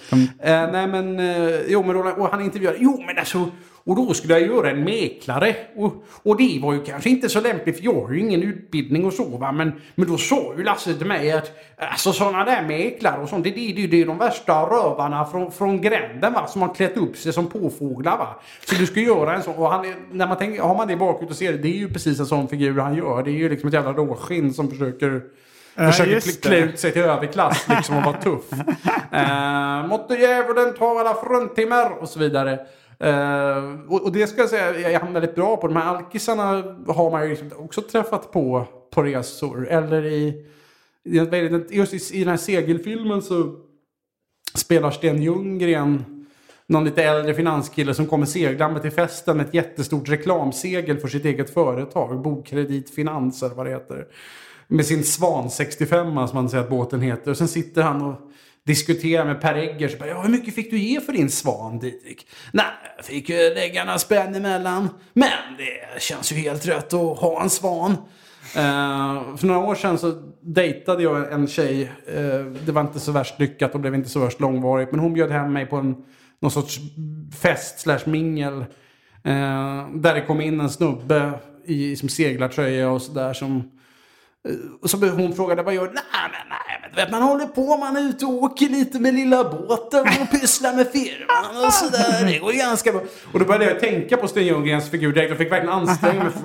Och han intervjuade. Och då skulle jag göra en mäklare. Och det var ju kanske inte så lämpligt för jag har ju ingen utbildning och så va. Men då sa ju Lasse till mig att alltså sådana där mäklare och sånt. Det är de värsta rövarna från gränden va. Som har klätt upp sig som påfåglar va. Så du ska göra en sån. Och när man tänker, har man det bakut och ser det är ju precis en sån figur han gör. Det är ju liksom ett jävla råskinn som försöker klä ut sig till överklass liksom och vara tuff. Måtte djävulen ta alla fruntimmer och så vidare. Och det ska jag säga är han väldigt bra på. De här alkisarna har man ju också träffat på resor. Eller just i den här segelfilmen så spelar Sten Ljunggren någon lite äldre finanskille som kommer seglande till festen med ett jättestort reklamsegel för sitt eget företag. Bokkredit Finans eller vad det heter. Med sin Svan 65 som man säger att båten heter. Och sen sitter han och diskuterar med Per Egger. Så bara, hur mycket fick du ge för din Svan, Didrik? Nej, jag fick ju lägga några spänn emellan. Men det känns ju helt rätt att ha en Svan. För några år sedan så dejtade jag en tjej. Det var inte så värst lyckat och blev inte så värst långvarigt. Men hon bjöd hem mig på någon sorts fest /mingel. Där det kom in en snubbe i som seglartröja och sådär som... Och så hon frågade vad gör du? Nej, man håller på, man är ute och åker lite med lilla båten och pysslar med firman och sådär. Det går ganska bra. Och då började jag tänka på Sten Ljunggrens figur direkt. Jag fick verkligen anstränga mig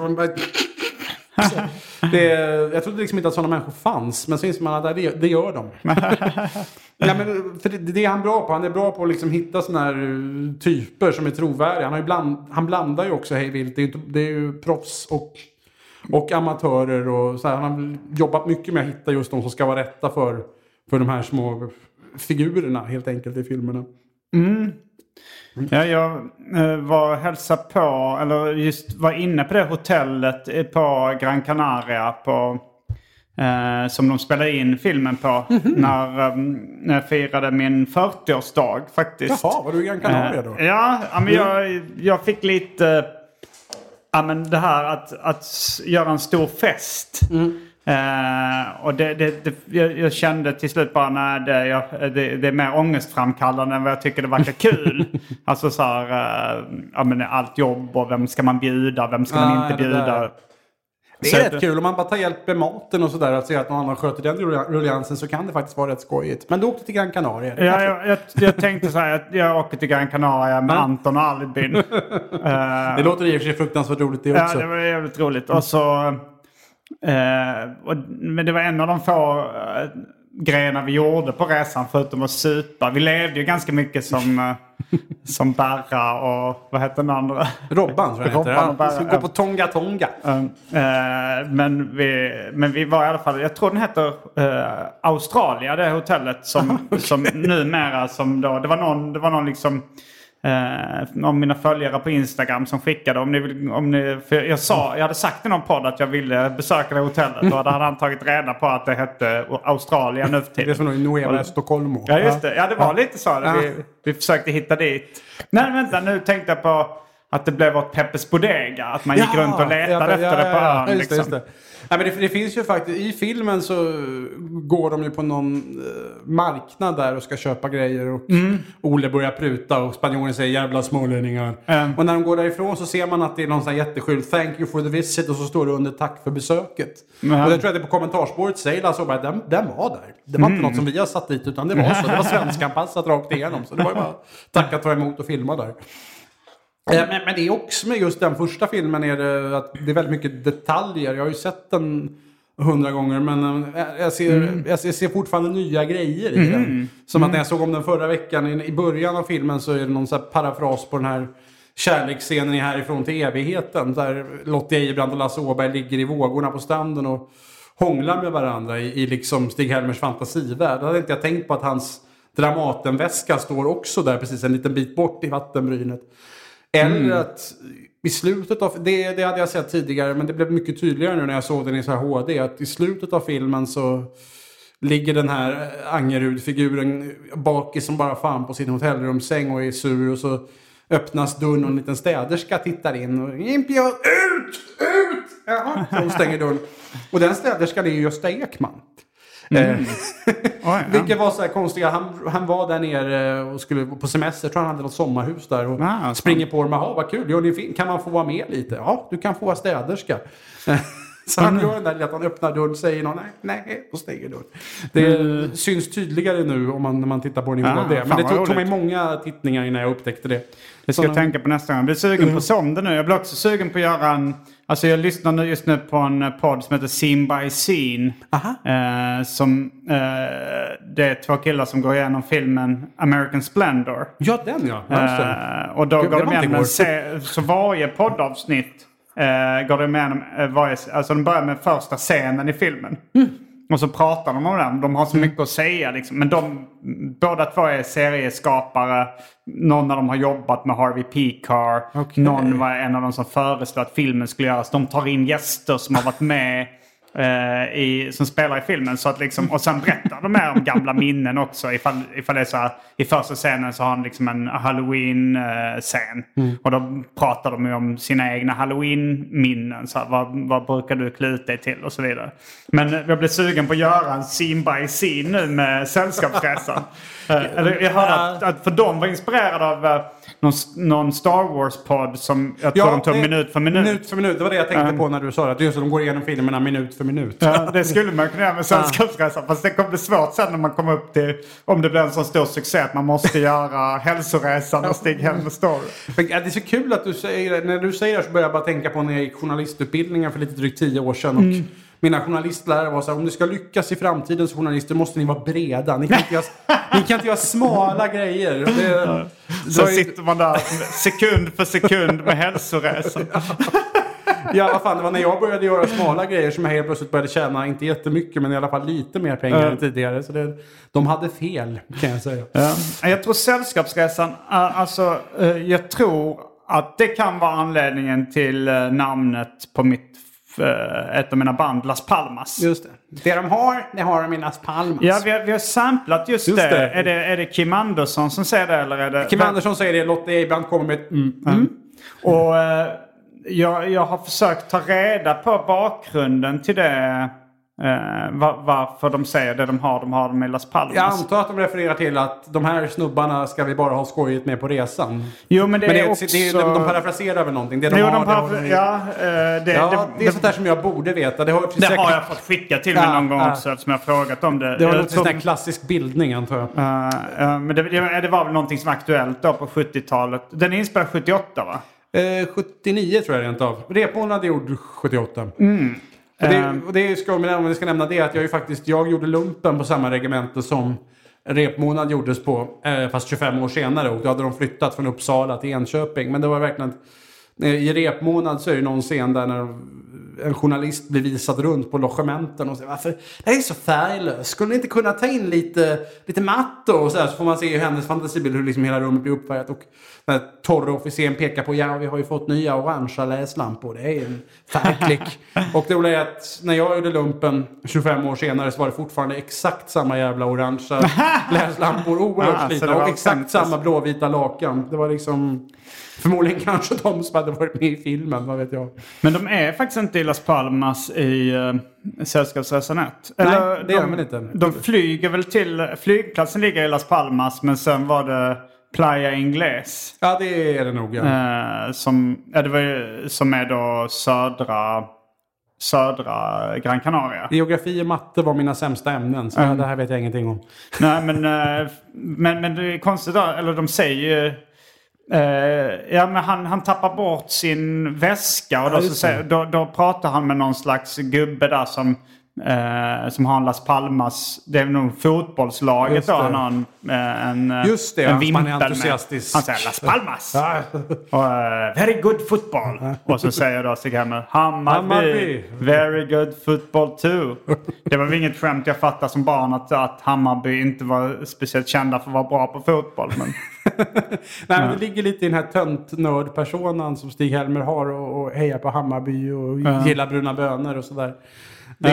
jag trodde liksom inte att sådana människor fanns. Men så inser man att det gör de. Ja, men för det är han bra på. Han är bra på att liksom hitta sådana här typer som är trovärdiga. Han blandar ju också hej vilt. Det är ju proffs och amatörer och så här. Han har jobbat mycket med att hitta just de som ska vara rätta för de här små figurerna helt enkelt i filmerna. Ja, jag var hälsa på, eller just var inne på det hotellet på Gran Canaria som de spelade in filmen på när jag firade min 40-årsdag faktiskt. Jaha, var du i Gran Canaria då? Ja, men jag fick lite... Ja, men det här att göra en stor fest. Och jag kände till slut bara det är mer ångestframkallande än vad jag tycker det verkar kul. Alltså så här, men allt jobb och vem ska man bjuda, vem ska man inte bjuda. Det är rätt kul om man bara tar hjälp med maten och sådär. Att se att någon annan sköter den rulliansen så kan det faktiskt vara rätt skojigt. Men du åkte till Gran Canaria. Ja, jag tänkte så här att jag åker till Gran Canaria med Anton och Albin. Det låter i och för sig fruktansvärt roligt det också. Ja, det var jävligt roligt. Och så... men det var en av de få grejerna vi gjorde på resan förutom att supa. Vi levde ju ganska mycket som Berra och vad heter den andra? Robban tror jag heter. Vi ska gå på Tonga. Men vi var i alla fall, jag tror den heter Australia, det hotellet som numera som då, det var någon liksom av mina följare på Instagram som skickade för jag hade sagt till någon podd att jag ville besöka det hotellet och då hade han tagit reda på att det hette Australien nu för tiden. Det är som en Nueva Stockholm. Ja just det, det var lite så. Vi försökte hitta dit. Nej vänta, nu tänkte jag på att det blev vårt Peppes Bodega. Att man gick runt och letade efter det på ön. Just det. Ja, men det finns ju faktiskt, i filmen så går de ju på någon marknad där och ska köpa grejer och Ole börjar pruta och spanjoren säger jävla smålänningar. Och när de går därifrån så ser man att det är någon sån här jätteskylt thank you for the visit och så står det under tack för besöket. Och det tror jag det på kommentarsspåret säger alltså bara den var där. Det var inte något som vi har satt dit utan det var så. Det var svenskanpassat rakt igenom så det var ju bara tacka, ta emot och filma där. Men det är också med just den första filmen är det att det är väldigt mycket detaljer. Jag har ju sett den 100 gånger men jag ser fortfarande nya grejer i den. Som att när jag såg om den förra veckan i början av filmen så är det någon sån här parafras på den här kärleksscenen i Härifrån till evigheten. Där Lottie Ejebrand och Lasse Åberg ligger i vågorna på stranden och hånglar med varandra i liksom Stig-Helmers fantasivärld. Då hade inte jag tänkt på att hans Dramatenväska står också där precis en liten bit bort i vattenbrynet. Eller att i slutet av... Det hade jag sett tidigare men det blev mycket tydligare nu när jag såg den i så här HD. Att i slutet av filmen så ligger den här Angerud-figuren bak i som bara fan på sin hotellrumssäng och är sur. Och så öppnas dörren och en liten städerska tittar in. Och ut! Ja, så de stänger dörren. Och den städerskan är ju Gösta Ekman. Vilket var så här konstigt. Han var där nere och skulle på semester. Tror han hade något sommarhus där och springer på dem. Vad kul, kan man få vara med lite? Ja, du kan få vara städerska. Så han gör den där att han öppnar dörren och säger nej och stänger dörren. Det syns tydligare nu när man tittar på den i HD. Men det tog mig många tittningar innan jag upptäckte det. Det ska jag tänka på nästa gång. Jag blir sugen på som det nu. Jag blir också sugen på att göra en... Alltså jag lyssnar just nu på en podd som heter Scene by Scene. Det är två killar som går igenom filmen American Splendor. Ja, den ja. Och då går de igenom så varje poddavsnitt går de igenom alltså de börjar med första scenen i filmen. Och så pratar de om den. De har så mycket att säga liksom. Men båda två är serieskapare. Någon av dem har jobbat med Harvey Pekar. Någon var en av dem som föreslog att filmen skulle göras. De tar in gäster som har varit med som spelar i filmen. Så att liksom, och sen berättar de mer om gamla minnen också. Ifall det är så här, i första scenen så har han liksom en Halloween-scen. Och då pratar de ju om sina egna Halloween-minnen. Så här, vad brukar du klä ut dig till och så vidare. Men jag blev sugen på att göra en scene by scene nu med Sällskapsresan. Jag hörde att för de var inspirerade av någon Star Wars-podd som jag tror de tog minut för minut. Minut för minut, det var det jag tänkte på när du sa det. Att just de går igenom filmerna minut för minut. Ja, det skulle man kunna göra med Sällskapsresan. Fast det kommer bli svårt sen när man kommer upp till, om det blir en så stor succé att man måste göra Hälsoresan och Stig-Helmer Story. Det är så kul att du säger, när du säger det så börjar jag bara tänka på när jag gick journalistutbildningen för lite drygt 10 år sedan. Och mina journalistlärare var så här, om ni ska lyckas i framtidens journalister måste ni vara breda. Ni kan inte göra smala grejer. Så sitter man där sekund för sekund med Hälsoresan. Ja, vad fan, det var när jag började göra smala grejer som jag helt plötsligt började tjäna, inte jättemycket, men i alla fall lite mer pengar än tidigare. Så de hade fel, kan jag säga. Ja. Jag tror Sällskapsresan, alltså, jag tror att det kan vara anledningen till namnet på ett av mina band, Las Palmas. Just det. Det har de i Las Palmas. Ja, vi har samplat just det. Är det Kim Andersson som säger det? Eller är det Kim Andersson säger det, Lotte Ebrand kommer med ett Och jag har försökt ta reda på bakgrunden till det. Varför de säger det de har dem i Las Palmas. Jag antar att de refererar till att de här snubbarna ska vi bara ha skojigt med på resan. Jo, men det är också... de parafraserar väl någonting. Det är sånt där som jag borde veta. Det har jag fått skicka till mig någon gång också eftersom jag har frågat om det. Det var en sån här klassisk bildning, antar jag. Men det var väl någonting som var aktuellt då på 70-talet. Den är inspelad 78, va? 79 tror jag rent av. Repmånad gjord 78. Det ska vi ska nämna det att jag gjorde lumpen på samma regemente som Repmånad gjordes på, fast 25 år senare, och då hade de flyttat från Uppsala till Enköping. Men det var verkligen i Repmånad så är det någon scen där när en journalist blir visad runt på logementen och säger, varför det är så färglöst, skulle ni inte kunna ta in lite matt och så här, så får man se i hennes fantasibild hur liksom hela rummet blir uppfärgat, och den torre officeren pekar på, vi har ju fått nya orangea läslampor, det är en färgklick. Och det är att när jag gjorde lumpen 25 år senare så var det fortfarande exakt samma jävla orangea läslampor, oerhört slitna, och exakt samma blåvita lakan. Det var liksom förmodligen kanske de som hade varit med i filmen, vad vet jag. Men de är faktiskt inte i Las Palmas i Sällskapsresan 1. Nej, det är de inte. De flyger väl till... Flygplatsen ligger i Las Palmas, men sen var det Playa Ingles. Ja, det är det nog, ja. Som är då södra Gran Canaria. Geografi och matte var mina sämsta ämnen, så det här vet jag ingenting om. Nej, men det är konstigt då, eller de säger ju... men han tappar bort sin väska och då pratar han med någon slags gubbe där som har en Las Palmas, det är nog fotbollslaget då, han har en vimpel, han är entusiastisk. Han säger Las Palmas och very good football, och så säger då Stig-Helmer Hammarby, very good football too. Det var väl inget skämt jag fattade som barn att Hammarby inte var speciellt kända för att vara bra på fotboll, men nej, men det ligger lite i den här tönt-nörd-personen som Stig-Helmer har, och hejar på Hammarby och gillar bruna bönor och sådär. Det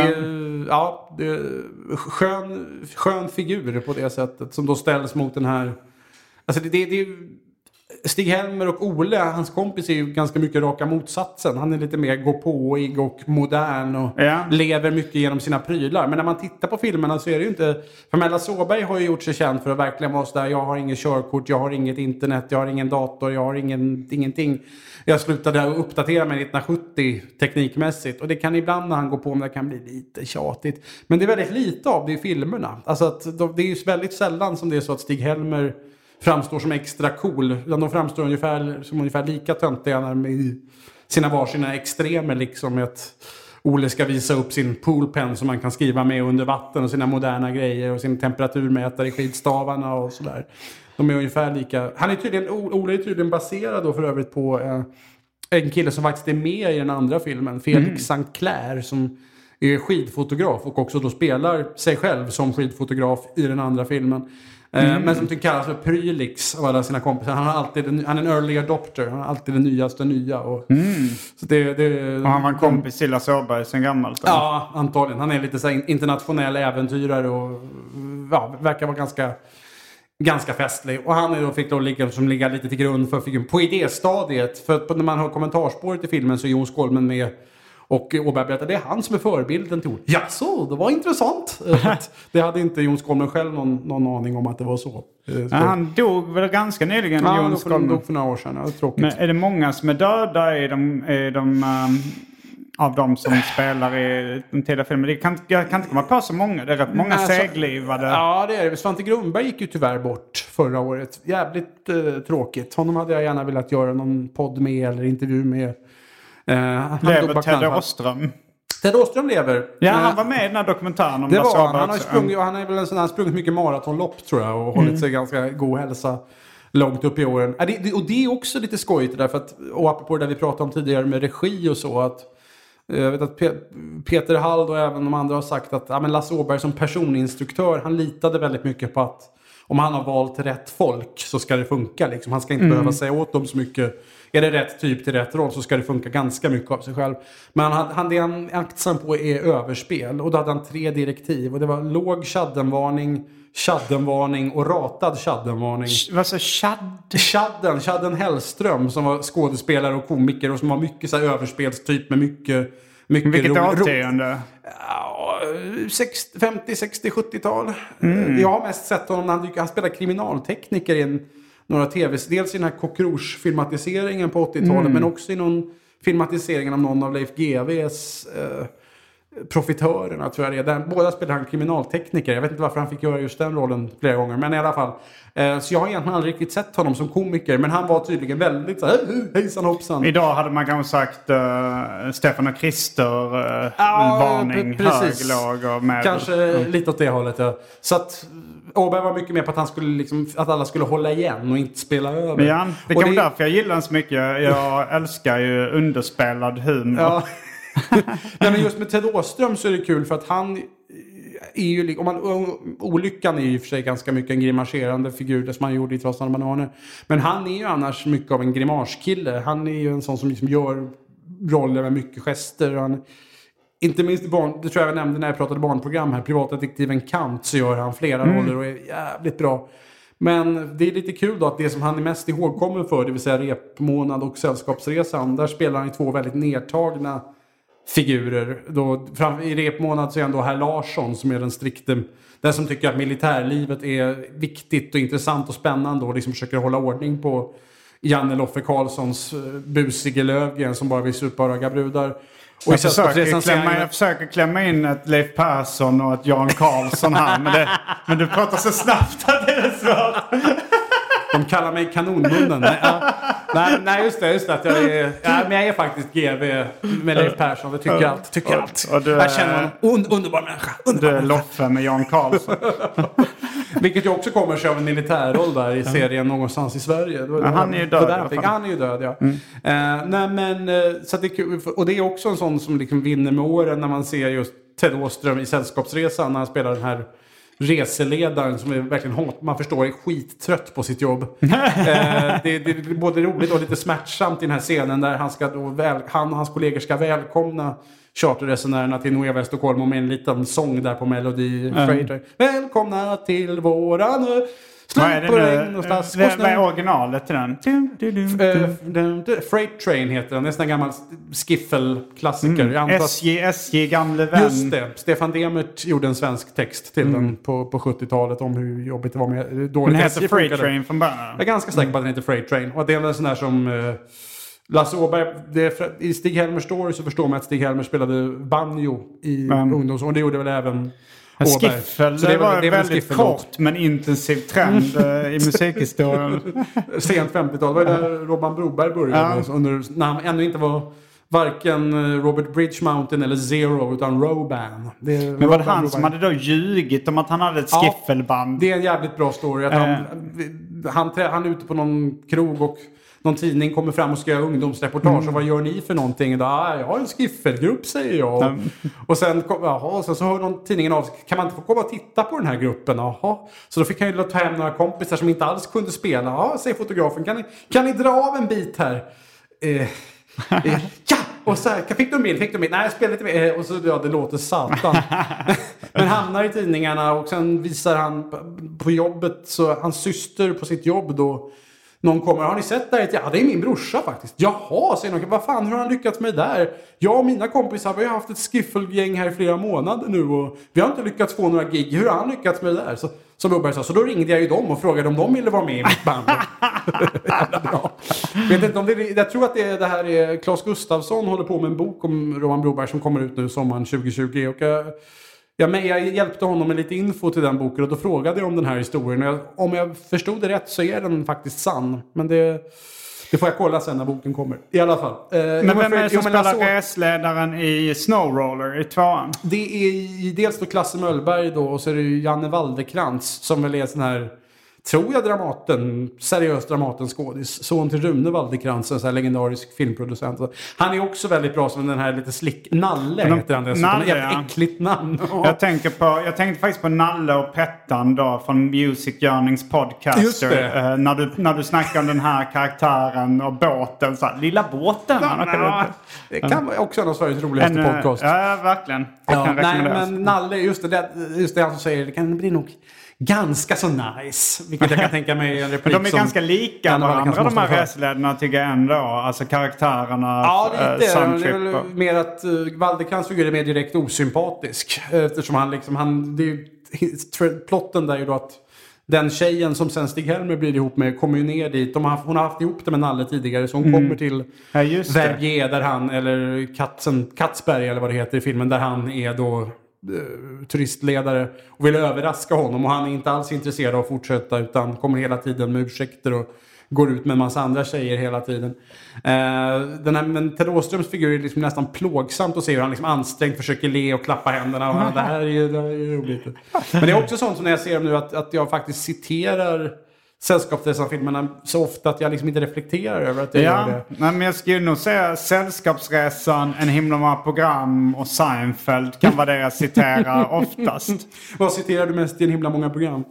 är skön figur på det sättet, som då ställs mot den här, alltså det Stig-Helmer och Ole, hans kompis, är ju ganska mycket raka motsatsen. Han är lite mer gåpåig och modern och lever mycket genom sina prylar. Men när man tittar på filmerna så är det ju inte... För Mella Såberg har ju gjort sig känd för att verkligen vara så där, jag har inget körkort, jag har inget internet, jag har ingen dator, jag har ingenting. Jag slutade uppdatera mig 1970 teknikmässigt. Och det kan ibland när han går på, men det kan bli lite tjatigt. Men det är väldigt lite av det i filmerna. Alltså att det är ju väldigt sällan som det är så att Stig-Helmer framstår som extra cool. De framstår ungefär lika töntiga när med sina varsina extremer, liksom att Ole ska visa upp sin poolpen som man kan skriva med under vatten, och sina moderna grejer och sin temperaturmätare i skidstavarna och sådär. De är ungefär lika. Ole är tydligen baserad då för övrigt på en kille som faktiskt är med i den andra filmen, Felix St. Clair, som är skidfotograf och också då spelar sig själv som skidfotograf i den andra filmen. Men som kallas för Prylix av alla sina kompisar. Han är en early adopter. Han har alltid det nyaste nya. Och, så och han var en kompis till Lasse Åberg sen gammalt. Ja, antagligen. Han är lite så här internationell äventyrare och verkar vara ganska festlig. Och han fick då ligga lite till grund för figuren på idéstadiet. För när man har kommentarspåret i filmen så är Jon Skolmen med. Och Åberg berättade, det är han som är förebilden till ord. Jaså, det var intressant. Det hade inte Jon Skolmen själv någon aning om att det var så. Han dog väl ganska nyligen, Jon Skolmen. Han dog för några år sedan, det var tråkigt. Men är det många som är döda av de som spelar i den tidiga filmen? Jag kan inte komma på så många. Det är rätt många seglivade. Ja, det är det. Svante Grundberg gick ju tyvärr bort förra året. Jävligt tråkigt. Honom hade jag gärna velat göra någon podd med eller intervju med. Lever Ted Åström? Ted Åström lever. Ja, han var med i den här dokumentären om det Lasse var Åberg. Han är väl en sån här sprungit mycket maratonlopp tror jag och hållit sig ganska god hälsa långt upp i åren. Och det är också lite skojigt därför att, och apropå det vi pratade om tidigare med regi och så, att jag vet att Peter Hald och även de andra har sagt att Lasse Åberg som personinstruktör, han litade väldigt mycket på att om han har valt rätt folk så ska det funka. Liksom. Han ska inte behöva säga åt dem så mycket. Är det rätt typ till rätt roll så ska det funka ganska mycket av sig själv. Men det han aktsam på är överspel. Och då hade han 3 direktiv. Och det var låg shaddenvarning och ratad shaddenvarning. Vad sa shadd? Shadden Hellström som var skådespelare och komiker och som var mycket så här överspelstyp med mycket vilket årtionde? 50, 60, 70-tal. Jag har mest sett honom när han spelar kriminaltekniker i några tv-serier. Dels i den här Coq Rouge-filmatiseringen på 80-talet men också i någon filmatiseringen av någon av Leif GW:s Profitörerna tror jag det är. Båda spelar han kriminaltekniker. Jag vet inte varför han fick göra just den rollen flera gånger. Men i alla fall. Så jag har egentligen aldrig riktigt sett honom som komiker. Men han var tydligen väldigt så här, hejsan hoppsan. Idag hade man kanske sagt Stefan och Krister varning, hög, låg och medel. Kanske lite åt det hållet, ja. Så att Åberg var mycket med på att han skulle att alla skulle hålla igen och inte spela över. Ja, det kan vara därför jag gillar den så mycket. Jag älskar ju underspelad humor. Ja. Nej, men just med Ted Åström så är det kul för att han är ju olyckan är ju för sig ganska mycket en grimaserande figur som han gjorde i Trotsande bananer. Men han är ju annars mycket av en grimaskille. Han är ju en sån som liksom gör roller med mycket gester. Inte minst det tror jag nämnde när jag pratade barnprogram här. Privatdetektiven Kant så gör han flera roller och är jävligt bra. Men det är lite kul då att det som han är mest ihågkommen för, det vill säga Repmånad och Sällskapsresan, där spelar han ju 2 väldigt nedtagna figurer. Då, i Repmånad så är han då herr Larsson som är den som tycker att militärlivet är viktigt och intressant och spännande och liksom försöker hålla ordning på Janne Loffe Karlssons busige Lövgren som bara vill supa och ragga brudar. Och jag försöker klämma in ett Leif Persson och ett Jan Karlsson här. Men du pratar så snabbt att det är svårt. De kallar mig kanonmunnen. Nej, just det. Att men jag är faktiskt GV med Leif Persson. Det tycker jag allt. Jag känner honom underbar människa. Du är Loffe med Jan Karlsson. Vilket ju också kommer sig av en militärroll där i serien någonstans i Sverige. Han är ju död. Han är ju död, ja. Så det är kul. Och det är också en sån som liksom vinner med åren när man ser just Ted Åström i Sällskapsresan när han spelar den här reseledaren som är verkligen man förstår är skittrött på sitt jobb. Det är både roligt och lite smärtsamt i den här scenen där han och hans kollegor ska välkomna charterresenärerna till Nueva Stockholm med en liten sång där på Melody Freighter. Välkomna till våran vad är originalet till den? Freight Train heter den. Det är en sån gammal skiffel-klassiker. SJ gamle vän. Just det. Stefan Demert gjorde en svensk text till den på 70-talet om hur jobbigt det var med dåligt. Den heter Freight Train från början. Jag är ganska säker på att den heter Freight Train. Och det är en sån där som Lasse Åberg, i Stig Helmers story så förstår man att Stig Helmer spelade banjo i ungdoms. Och det gjorde väl även Skiffel, så det var en väldigt kort men intensiv trend i musikhistorien. Sent 50-tal var det där Robban Broberg började när han ännu inte var varken Robert Bridge Mountain eller Zero utan Roban. Men var det han som hade då ljugit om att han hade ett skiffelband? Det är en jävligt bra story. Att han är ute på någon krog och någon tidning kommer fram och ska göra ungdomsreportage. Och vad gör ni för någonting? Då, jag har en skiffelgrupp, säger jag. Och sen så hör någon tidningen av sig. Kan man inte få komma och titta på den här gruppen? Jaha. Så då fick han ju ta hem några kompisar som inte alls kunde spela. Ja, säger fotografen. Kan ni dra av en bit här? Ja! Och så här, fick du en bild? Nej, jag spelade inte med. Och så, det låter satan. Men hamnar i tidningarna och sen visar han på jobbet, så hans syster på sitt jobb då, någon kommer, har ni sett det här? Ja, det är min brorsa faktiskt. Jaha, säger någon, vad fan, hur har han lyckats med det där? Jag och mina kompisar, vi har haft ett skiffelgäng här i flera månader nu och vi har inte lyckats få några gig. Hur har han lyckats med det där? Som Ubberg sa, så då ringde jag ju dem och frågade om de ville vara med i mitt band. Jävla bra. Vet inte om jag tror att det här är Claes Gustafsson håller på med en bok om Roman Broberg som kommer ut nu sommaren 2020. Och jag hjälpte honom med lite info till den boken och då frågade jag om den här historien. Om jag förstod det rätt så är den faktiskt sann. Men det får jag kolla sen när boken kommer. I alla fall. Men vem är det som spelar resledaren i Snowroller i 2:an? Det är dels då Klasse Möllberg då, och så är det ju Janne Waldekrantz som väl är sån här, tror jag, seriös Dramaten-skådis. Son till Rune Waldekrantz, en sån här legendarisk filmproducent. Han är också väldigt bra som den här lite slick... Nalle heter han dessutom. Nalle, ett äckligt namn. Jag tänkte faktiskt på Nalle och Pettan då från Music Yearnings Podcaster. Just det. När du snackar om den här karaktären och båten. Så här, lilla båten. Det kan vara också en av Sveriges roligaste podcast. Ja, verkligen. Nej, men Nalle, just det han som säger, det kan bli nog ganska så nice. Vilket jag kan tänka mig en replik. De är ganska lika varandra, de här reseledarna, tycker jag ändå. Alltså karaktärerna. Ja, lite. Det är väl mer att Waldekrantz figur är mer direkt osympatisk. Eftersom plotten där är ju då att den tjejen som sen Stig-Helmer blir ihop med kommer ju ner dit. Hon har haft ihop det med Nalle tidigare, så hon kommer till Verbier där han, eller Katzberg eller vad det heter i filmen, där han är då turistledare och vill överraska honom, och han är inte alls intresserad av att fortsätta utan kommer hela tiden med ursäkter och går ut med en massa andra tjejer hela tiden. Men Ted Åströms figur är liksom nästan plågsamt att se hur han liksom ansträngt försöker le och klappa händerna. Och det här är ju roligt. Men det är också sånt som när jag ser dem nu att jag faktiskt citerar Sällskapsresan-filmerna så ofta att jag liksom inte reflekterar över att jag gör det. Nej, men jag skulle nog säga Sällskapsresan, En himla många program och Seinfeld kan vara det jag citerar oftast. Vad citerar du mest i En himla många program?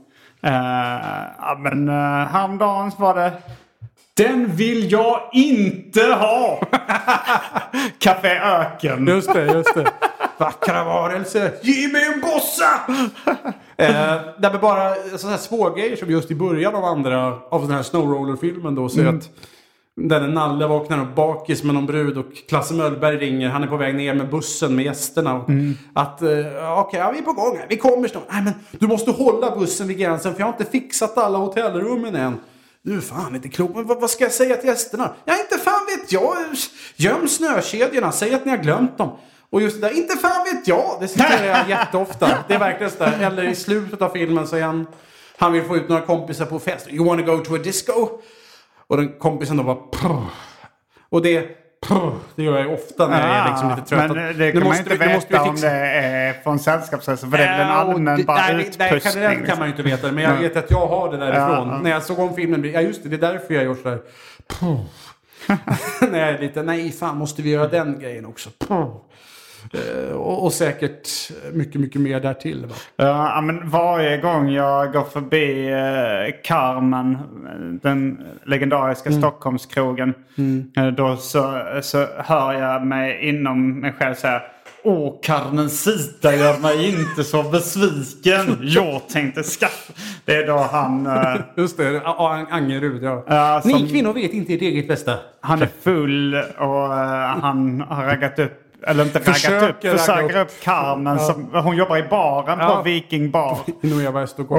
Häromdagen var det Den vill jag inte ha. Café Öken. Just det. Vackra varelse, ge mig en bossa! Där med bara sådana här små grejer som just i början av den här Snowroller-filmen då, så att den Nalle vaknar upp bakis med någon brud och Klasse Möllberg ringer, han är på väg ner med bussen med gästerna och att vi är på gång här, vi kommer snart. Nej, men du måste hålla bussen vid gränsen för jag har inte fixat alla hotellrummen än. Du är fan inte klok, men vad ska jag säga till gästerna? Ja, inte fan vet jag. Göm snökedjorna, säg att ni har glömt dem. Och just det där, inte fan vet jag. Det citerar jag jätteofta. Det är verkligen så där. Eller i slutet av filmen så är han vill få ut några kompisar på fest. You wanna go to a disco? Och den kompisen då bara... Och det gör jag ofta när jag är liksom lite trött. Men det kan man inte veta om det är från Sällskapsresan. För det är väl en allmän bara utpussning. Generellt kan man ju inte veta det. Men jag vet att jag har det därifrån. När jag såg om filmen... Ja, just det. Det är därför jag gör så där. När jag är lite... Nej, fan måste vi göra den grejen också. Och säkert mycket, mycket mer därtill. Va? Ja, men varje gång jag går förbi Carmen, den legendariska Stockholmskrogen, då så hör jag mig inom mig själv säga: Åh, Carmencita gör mig inte så besviken. Jag tänkte skaffa. Det är då han... Just det, Angerud, ja. Ni kvinnor vet inte ert eget bästa. Han är full och han har raggat upp. Eller inte försöker upp Carmen. Ja. Hon jobbar i baren på Viking Bar. Och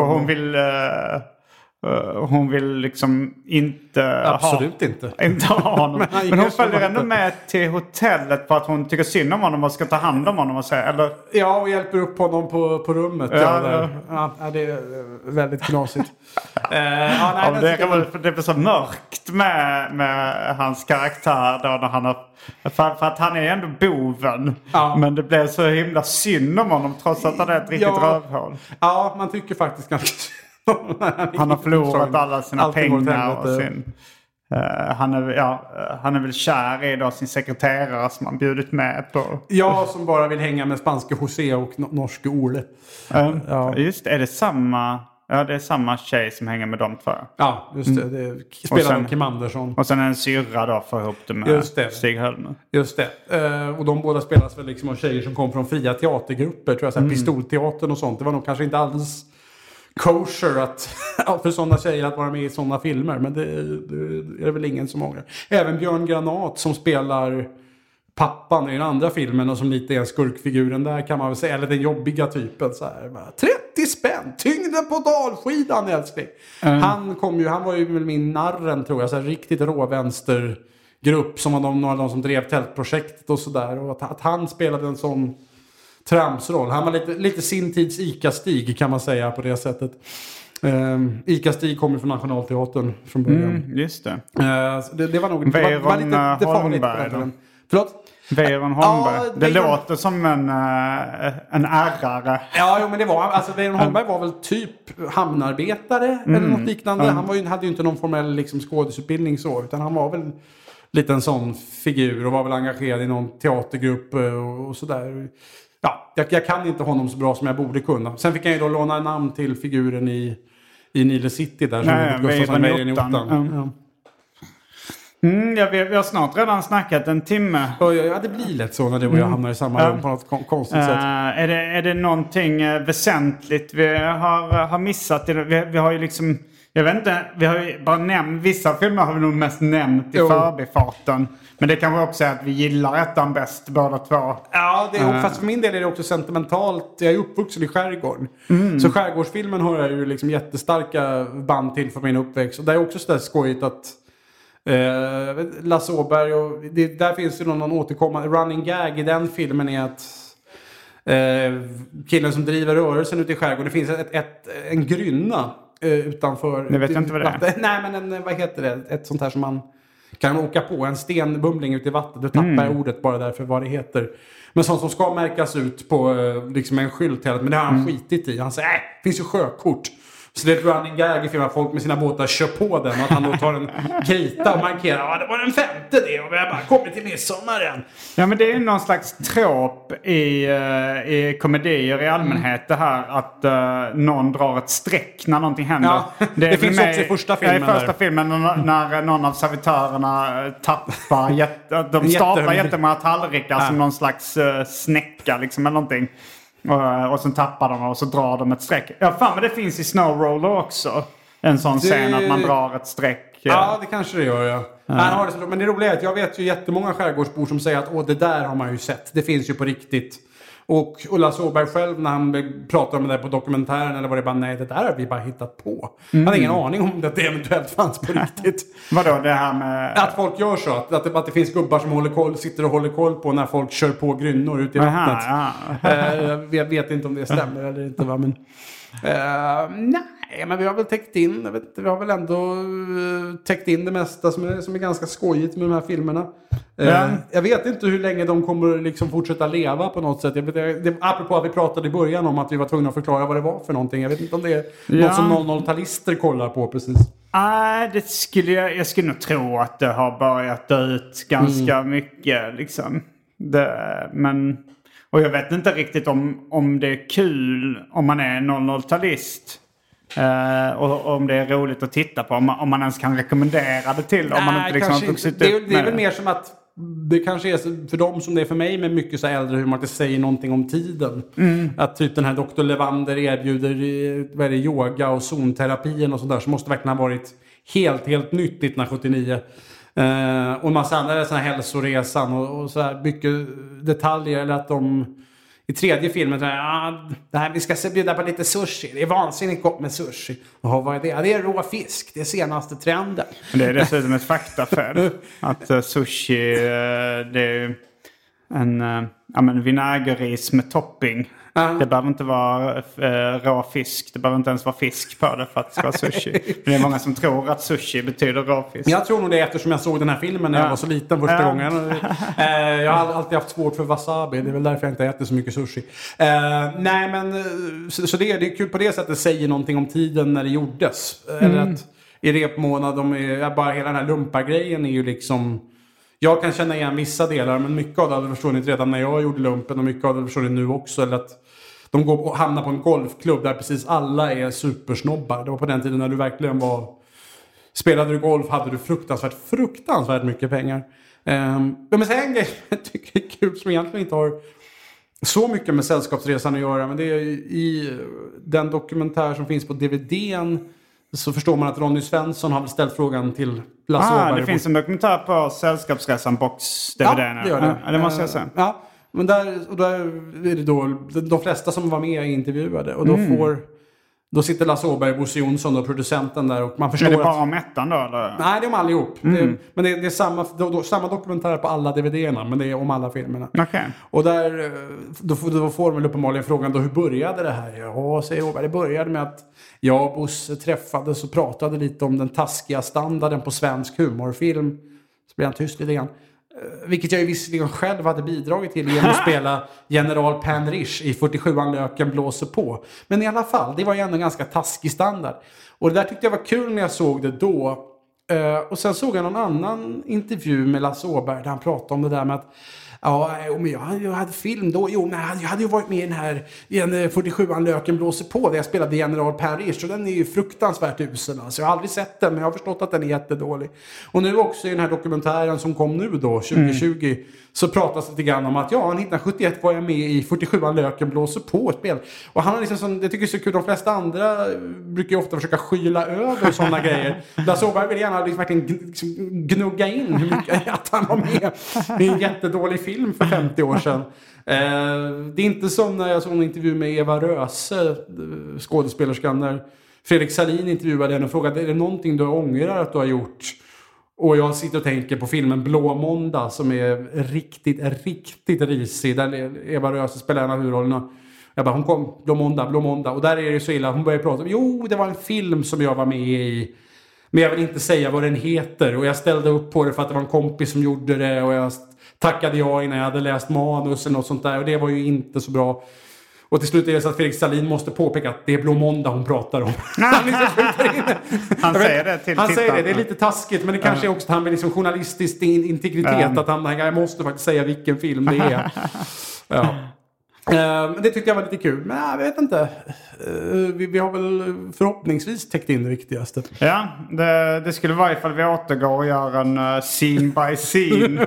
hon vill liksom inte Absolut inte ha honom. Men hon följer ändå med till hotellet för att hon tycker synd om honom och ska ta hand om honom och säga, eller? Ja, och hjälper upp honom på rummet. Det är väldigt knasigt. Det är så mörkt med hans karaktär då, när han har, för att han är ändå boven. Ja. Men det blev så himla synd om honom trots att han är ett riktigt rövhål. Ja, man tycker faktiskt ganska han har förlorat alla sina pengar och sin... Han är väl kär i då sin sekreterare som han bjudit med på. Ja, som bara vill hänga med spanske José och norske Ole. Ja. Just det, är det samma... Ja, det är samma tjej som hänger med dem två. Ja, just det. Det spelar de Kim Andersson. Och sen en syrra då för ihop det med Stig Helmer. Just det. Och de båda spelas väl liksom av tjejer som kom från fria teatergrupper. Tror jag, så här, pistolteatern och sånt. Det var nog kanske inte alldeles kosher för sådana tjejer att vara med i sådana filmer. Men det är väl ingen som ångrar. Även Björn Granat som spelar pappan i den andra filmen och som lite är skurkfiguren där kan man väl säga. Eller den jobbiga typen så här. 30 spänn, tyngden på dalskidan älskling. Han var ju med min narren tror jag. Så här, riktigt råvänstergrupp som var några av de som drev tältprojektet och sådär. Och att han spelade en sån tramsroll. Han var lite sin tids Ica-Stig kan man säga på det sättet. Ica-Stig kommer från Nationalteatern från början. Just det. Det var nog lite farligt. Förlåt? Weiron Holmberg. Det låter som en ärrare. Ja, men det var... Alltså, Weiron Holmberg var väl typ hamnarbetare eller något liknande. Han hade ju inte någon formell liksom, skådesutbildning så. Utan han var väl lite en sån figur och var väl engagerad i någon teatergrupp och sådär. Ja, jag kan inte honom så bra som jag borde kunna. Sen fick jag ju då låna namn till figuren i Nile City där. Som Gustafsson Weiron i Ottan. Vi har snart redan snackat en timme. Ja, det blir lätt så när du och jag hamnar i samma rum på något konstigt sätt. Är det någonting väsentligt vi har missat? Vi har ju liksom... Jag vet inte, vi har ju bara nämnt... Vissa filmer har vi nog mest nämnt i förbifarten. Men det kan vara också att vi gillar ettan bäst båda två. Ja, fast för min del är det också sentimentalt. Jag är uppvuxen i skärgården. Så skärgårdsfilmen har jag ju liksom jättestarka band till för min uppväxt. Och det är också så där skojigt att... Lasse Åberg och där finns det någon återkommande running gag i den filmen är att killen som driver rörelsen ute i skärgården, det finns en grynna utanför. Jag vet inte vad det är. Nej, men vad heter det? Ett sånt här som man kan åka på, en stenbumling ute i vattnet. Du tappar ordet bara därför vad det heter. Men sånt som ska märkas ut på liksom en skylt hela, men det har han skitit i. Han säger, det finns ju sjökort. Så det är ett running gag i filmen att folk med sina båtar kör på den. Och att han då tar en krita och markerar. Det var den 5:e det. Och vi har bara kommit till midsommaren. Ja, men det är någon slags trop i komedier i allmänhet. Det här att någon drar ett streck när någonting händer. Ja, det finns också i första filmen. Ja, i första filmen när någon av servitörerna tappar. De staplar jättemånga tallrikar som någon slags snäcka liksom eller någonting. Och sen tappar de och så drar de ett streck. Ja, fan, men det finns i Snowroller också. En sån scen att man drar ett streck. Ja, det kanske det gör, ja. Men det roliga är att jag vet ju jättemånga skärgårdsbor som säger att det där har man ju sett. Det finns ju på riktigt. Och Lasse Åberg själv när han pratar om det där på dokumentären eller var det bara nej, det där har vi bara hittat på. Han hade ingen aning om att det eventuellt fanns på riktigt. Vadå det här med... Att folk gör så. Att det finns gubbar som sitter och håller koll på när folk kör på grynnor ute i vattnet. Jag vet inte om det stämmer eller inte, va? Men... nej, men vi har väl täckt in. Vi har väl ändå täckt in det mesta som är ganska skojigt med de här filmerna. Jag vet inte hur länge de kommer liksom fortsätta leva på något sätt. Apropå att vi pratade i början om att vi var tvungna att förklara vad det var för någonting. Jag vet inte om det är något som 00-talister kollar på precis. Jag skulle nog tro att det har börjat dö ut ganska mycket liksom. Och jag vet inte riktigt om det är kul om man är 00-talist. Och om det är roligt att titta på. Om man ens kan rekommendera det till. Om man inte liksom har vuxit upp med det är väl mer som att det kanske är för dem som det är för mig med mycket så äldre hur man inte säger någonting om tiden. Att typ den här Dr. Levander erbjuder yoga och zonterapin och sådär. Så måste verkligen ha varit helt nytt 1979. Och en massa andra sådana här hälsoresan och så här mycket detaljer. Eller att de i tredje filmen det här, vi ska bjuda på lite sushi. Det är vansinnigt gott med sushi. Vad är det? Ja, det är rå fisk. Det är senaste trenden. Det är dessutom ett faktafel. Att sushi det är en vinägerris med topping. Det behöver inte vara rå fisk. Det behöver inte ens vara fisk på det för att det ska vara sushi. Det är många som tror att sushi betyder rå fisk. Jag tror nog det eftersom jag såg den här filmen när jag var så liten första gången. Jag har alltid haft svårt för wasabi. Det är väl därför jag inte äter så mycket sushi. Nej, men så det är kul på det sättet. Säger någonting om tiden när det gjordes. Eller att i repmånad. Bara hela den här lumpargrejen är ju liksom... Jag kan känna igen vissa delar, men mycket av det hade försvunnit redan när jag gjorde lumpen och mycket av det försvunnit nu också. Eller att de går och hamnar på en golfklubb där precis alla är supersnobbar. Det var på den tiden när du verkligen var... Spelade du golf hade du fruktansvärt mycket pengar. Men sen en grej jag tycker är kul som egentligen inte har så mycket med Sällskapsresan att göra. Men det är i den dokumentär som finns på DVD:n så förstår man att Ronny Svensson har ställt frågan till Lasse Åberg. Det finns en dokumentär på Sällskapsresan box DVD. Ja, det gör det. Ja, det måste jag säga. Ja, men där är det då de flesta som var med intervjuade. Och då sitter Lasse Åberg och Bosse Jonsson och producenten där. Och man förstår är det bara om ettan då? Eller? Nej, det är om allihop. Men det är samma dokumentär på alla DVD-erna. Men det är om alla filmerna. Okay. Och där, då får de uppenbarligen frågan då, hur började det här? Ja, säger Åberg. Det började med att jag och Bosse träffades och pratade lite om den taskiga standarden på svensk humorfilm. Så blev han tyst lite grann. Vilket jag ju visserligen själv hade bidragit till genom att spela General Panrish i 47an Löken blåser på. Men i alla fall, det var ju ändå en ganska taskig standard. Och det där tyckte jag var kul när jag såg det då. Och sen såg jag någon annan intervju med Lasse Åberg där han pratade om det där med att men jag hade film då. Jag hade ju varit med i den här 47an Löken blåser på där jag spelade General Panrish. Och den är ju fruktansvärt usel. Alltså, jag har aldrig sett den, men jag har förstått att den är jättedålig. Och nu också i den här dokumentären som kom nu då, 2020, så pratas lite grann om att 1971 var jag med i 47an Löken blåser på spel. Och han har liksom det tycker jag är så kul. De flesta andra brukar ju ofta försöka skyla över sådana grejer. Lasse Åberg vill gärna verkligen gnugga in hur mycket att han var med i en jättedålig film för 50 år sedan. Det är inte som när jag såg en intervju med Eva Röse, skådespelerskan, när Fredrik Salin intervjuade henne och frågade: är det någonting du ångrar att du har gjort? Och jag sitter och tänker på filmen Blå måndag som är riktigt risig. Där Eva Röse spelar en av huvudrollerna. Jag bara, hon kom, Blå måndag. Och där är det så illa, hon börjar prata om, det var en film som jag var med i. Men jag vill inte säga vad den heter. Och jag ställde upp på det för att det var en kompis som gjorde det. Och jag tackade innan jag hade läst manus eller något sånt där. Och det var ju inte så bra. Och till slut är det så att Fredrik Salin måste påpeka att det är Blå måndag hon pratar om. Han säger det till Han säger tittarna. det är lite taskigt. Men det kanske är också att han vill liksom journalistisk integritet. Att jag måste faktiskt säga vilken film det är. Ja. Det tyckte jag var lite kul. Men jag vet inte. Vi har väl förhoppningsvis täckt in det viktigaste. Ja, det skulle vara ifall vi återgår och gör en scene by scene.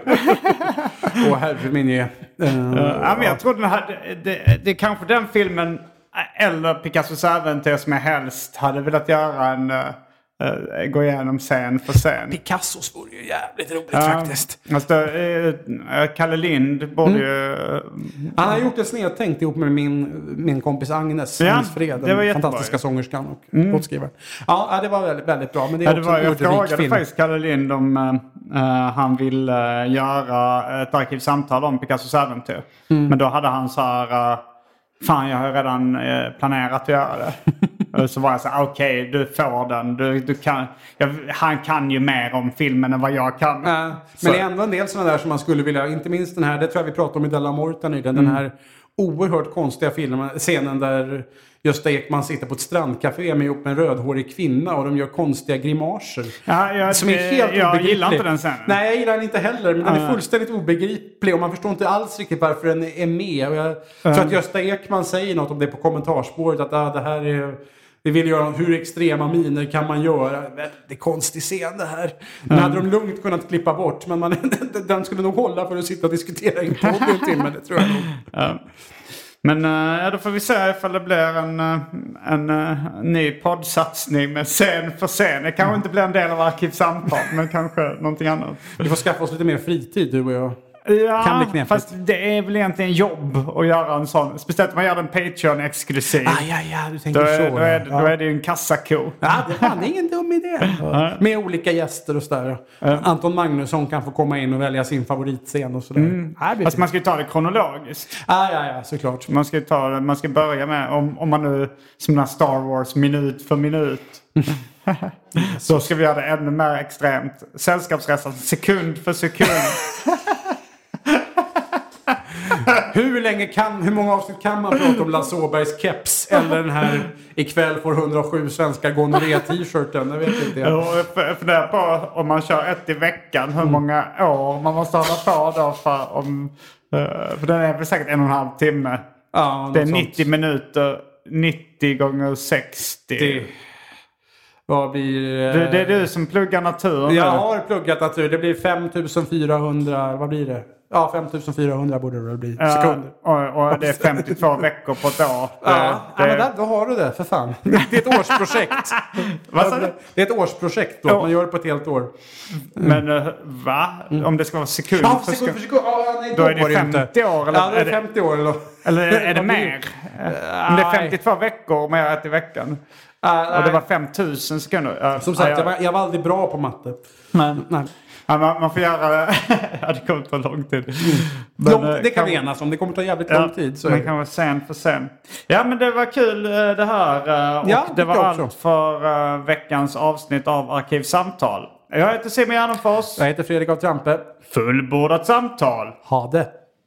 Herre min ge. Men jag tror det är kanske den filmen eller Picassos äventyr som jag helst hade velat göra gå igenom scen för scen. Picassos vore ju jävligt roligt faktiskt. Alltså, Kalle Lind borde ju... Han har gjort ett snedtänkt ihop med min kompis Agnes Fred, den fantastiska sångerskan och låtskrivaren. Ja, det var väldigt, väldigt bra. Men det är också jag frågade faktiskt Kalle Lind om han vill göra ett arkivsamtal om Picassos äventyr. Men då hade han så här... Fan, jag har redan planerat att göra det. Så var jag så här, okej, du får den. Du kan, han kan ju mer om filmen än vad jag kan. Men det är ändå en del sådana där som man skulle vilja, inte minst den här, det tror jag vi pratade om i Della Morta nyligen, den här oerhört konstiga scenen där Gösta Ekman sitter på ett strandcafé med ihop med en rödhårig kvinna och de gör konstiga grimaser. Som är helt jag obegriplig. gillar inte den scenen. Nej, jag gillar den inte heller. Men den är fullständigt obegriplig och man förstår inte alls riktigt varför den är med. Och jag tror att Gösta Ekman säger något om det på kommentarspåret. Att det här är... Vi vill göra hur extrema miner kan man göra. Det är konstig scen det här. Den hade de lugnt kunnat klippa bort. Men den skulle nog hålla för att sitta och diskutera i en podd i en timme. Det tror jag nog. Ja. Men då får vi se ifall det blir en ny poddsatsning med scen för scen. Det kanske inte blir en del av arkivsamtal, men kanske någonting annat. Vi får skaffa oss lite mer fritid, du och jag. Ja, kan bli knepigt. Fast det är väl egentligen jobb att göra en sån. Speciellt om man gör den Patreon-exklusiv. Ja, du tänker så. Då är det ju en kassako. Ja, det är ingen dum idé. Med olika gäster och sådär. Anton Magnusson kan få komma in och välja sin favoritscen och sådär. Fast man ska ju ta det kronologiskt. Ja, såklart. Man ska börja med, om man nu som när Star Wars minut för minut. Så ska vi göra det ännu mer extremt. Sällskapsresan sekund för sekund. Hur många avsnitt kan man prata om Lasse Åbergs keps? Eller den här ikväll får 107 svenska gonorré-t-shirten? Jag vet inte. Jag funderar på om man kör ett i veckan. Hur många år man måste hålla på då för den är väl säkert 1,5 timme. Ja, det är 90 minuter. 90 gånger 60. Vad blir... Det är du som pluggar natur. Jag har pluggat natur. Det blir 5400... Vad blir det? Ja, 5400 borde det bli sekunder. Och det är 52 veckor på ett år. Men då har du det, för fan. Det är ett årsprojekt. Det är ett årsprojekt då. Man gör det på ett helt år. Men va? Om det ska vara sekund för sekund. Nej, då är det 50 år? Eller? Ja, det är 50 år. Eller är det mer? Om det är 52 veckor och man gör ett i veckan. Och det var 5000 sekunder. Som sagt, jag var aldrig bra på matte. Nej. Ja, man får göra det. Det kommer ta lång tid. Det kan vi enas om. Det kommer ta jävligt lång tid. Så man kan vara sen för sen. Ja, men det var kul det här. Och det var allt för veckans avsnitt av Arkivsamtal. Jag heter Simon Gärdenfors. Jag heter Fredrik av Trampe. Fullbordat samtal. Ha det.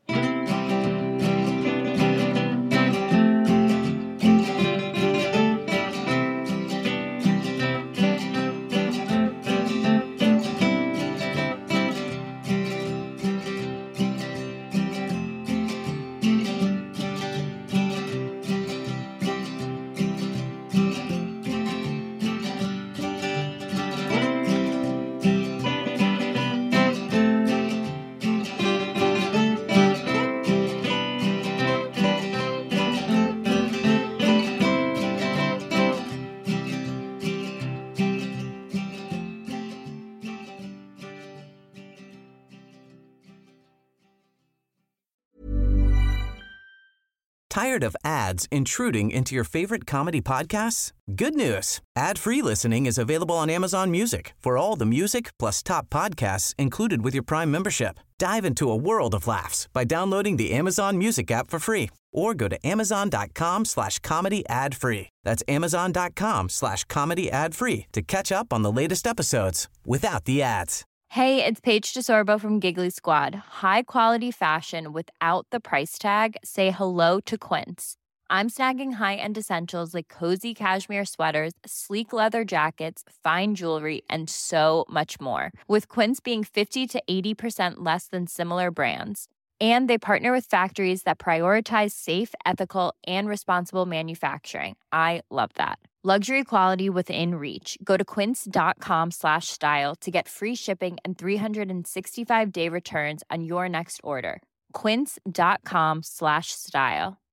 Tired of ads intruding into your favorite comedy podcasts? Good news. Ad-free listening is available on Amazon Music for all the music plus top podcasts included with your Prime membership. Dive into a world of laughs by downloading the Amazon Music app for free or go to amazon.com/comedy ad-free. That's amazon.com/comedy ad-free to catch up on the latest episodes without the ads. Hey, it's Paige DeSorbo from Giggly Squad. High quality fashion without the price tag. Say hello to Quince. I'm snagging high-end essentials like cozy cashmere sweaters, sleek leather jackets, fine jewelry, and so much more. With Quince being 50 to 80% less than similar brands. And they partner with factories that prioritize safe, ethical, and responsible manufacturing. I love that. Luxury quality within reach. Go to quince.com/style to get free shipping and 365-day returns on your next order. Quince.com/style.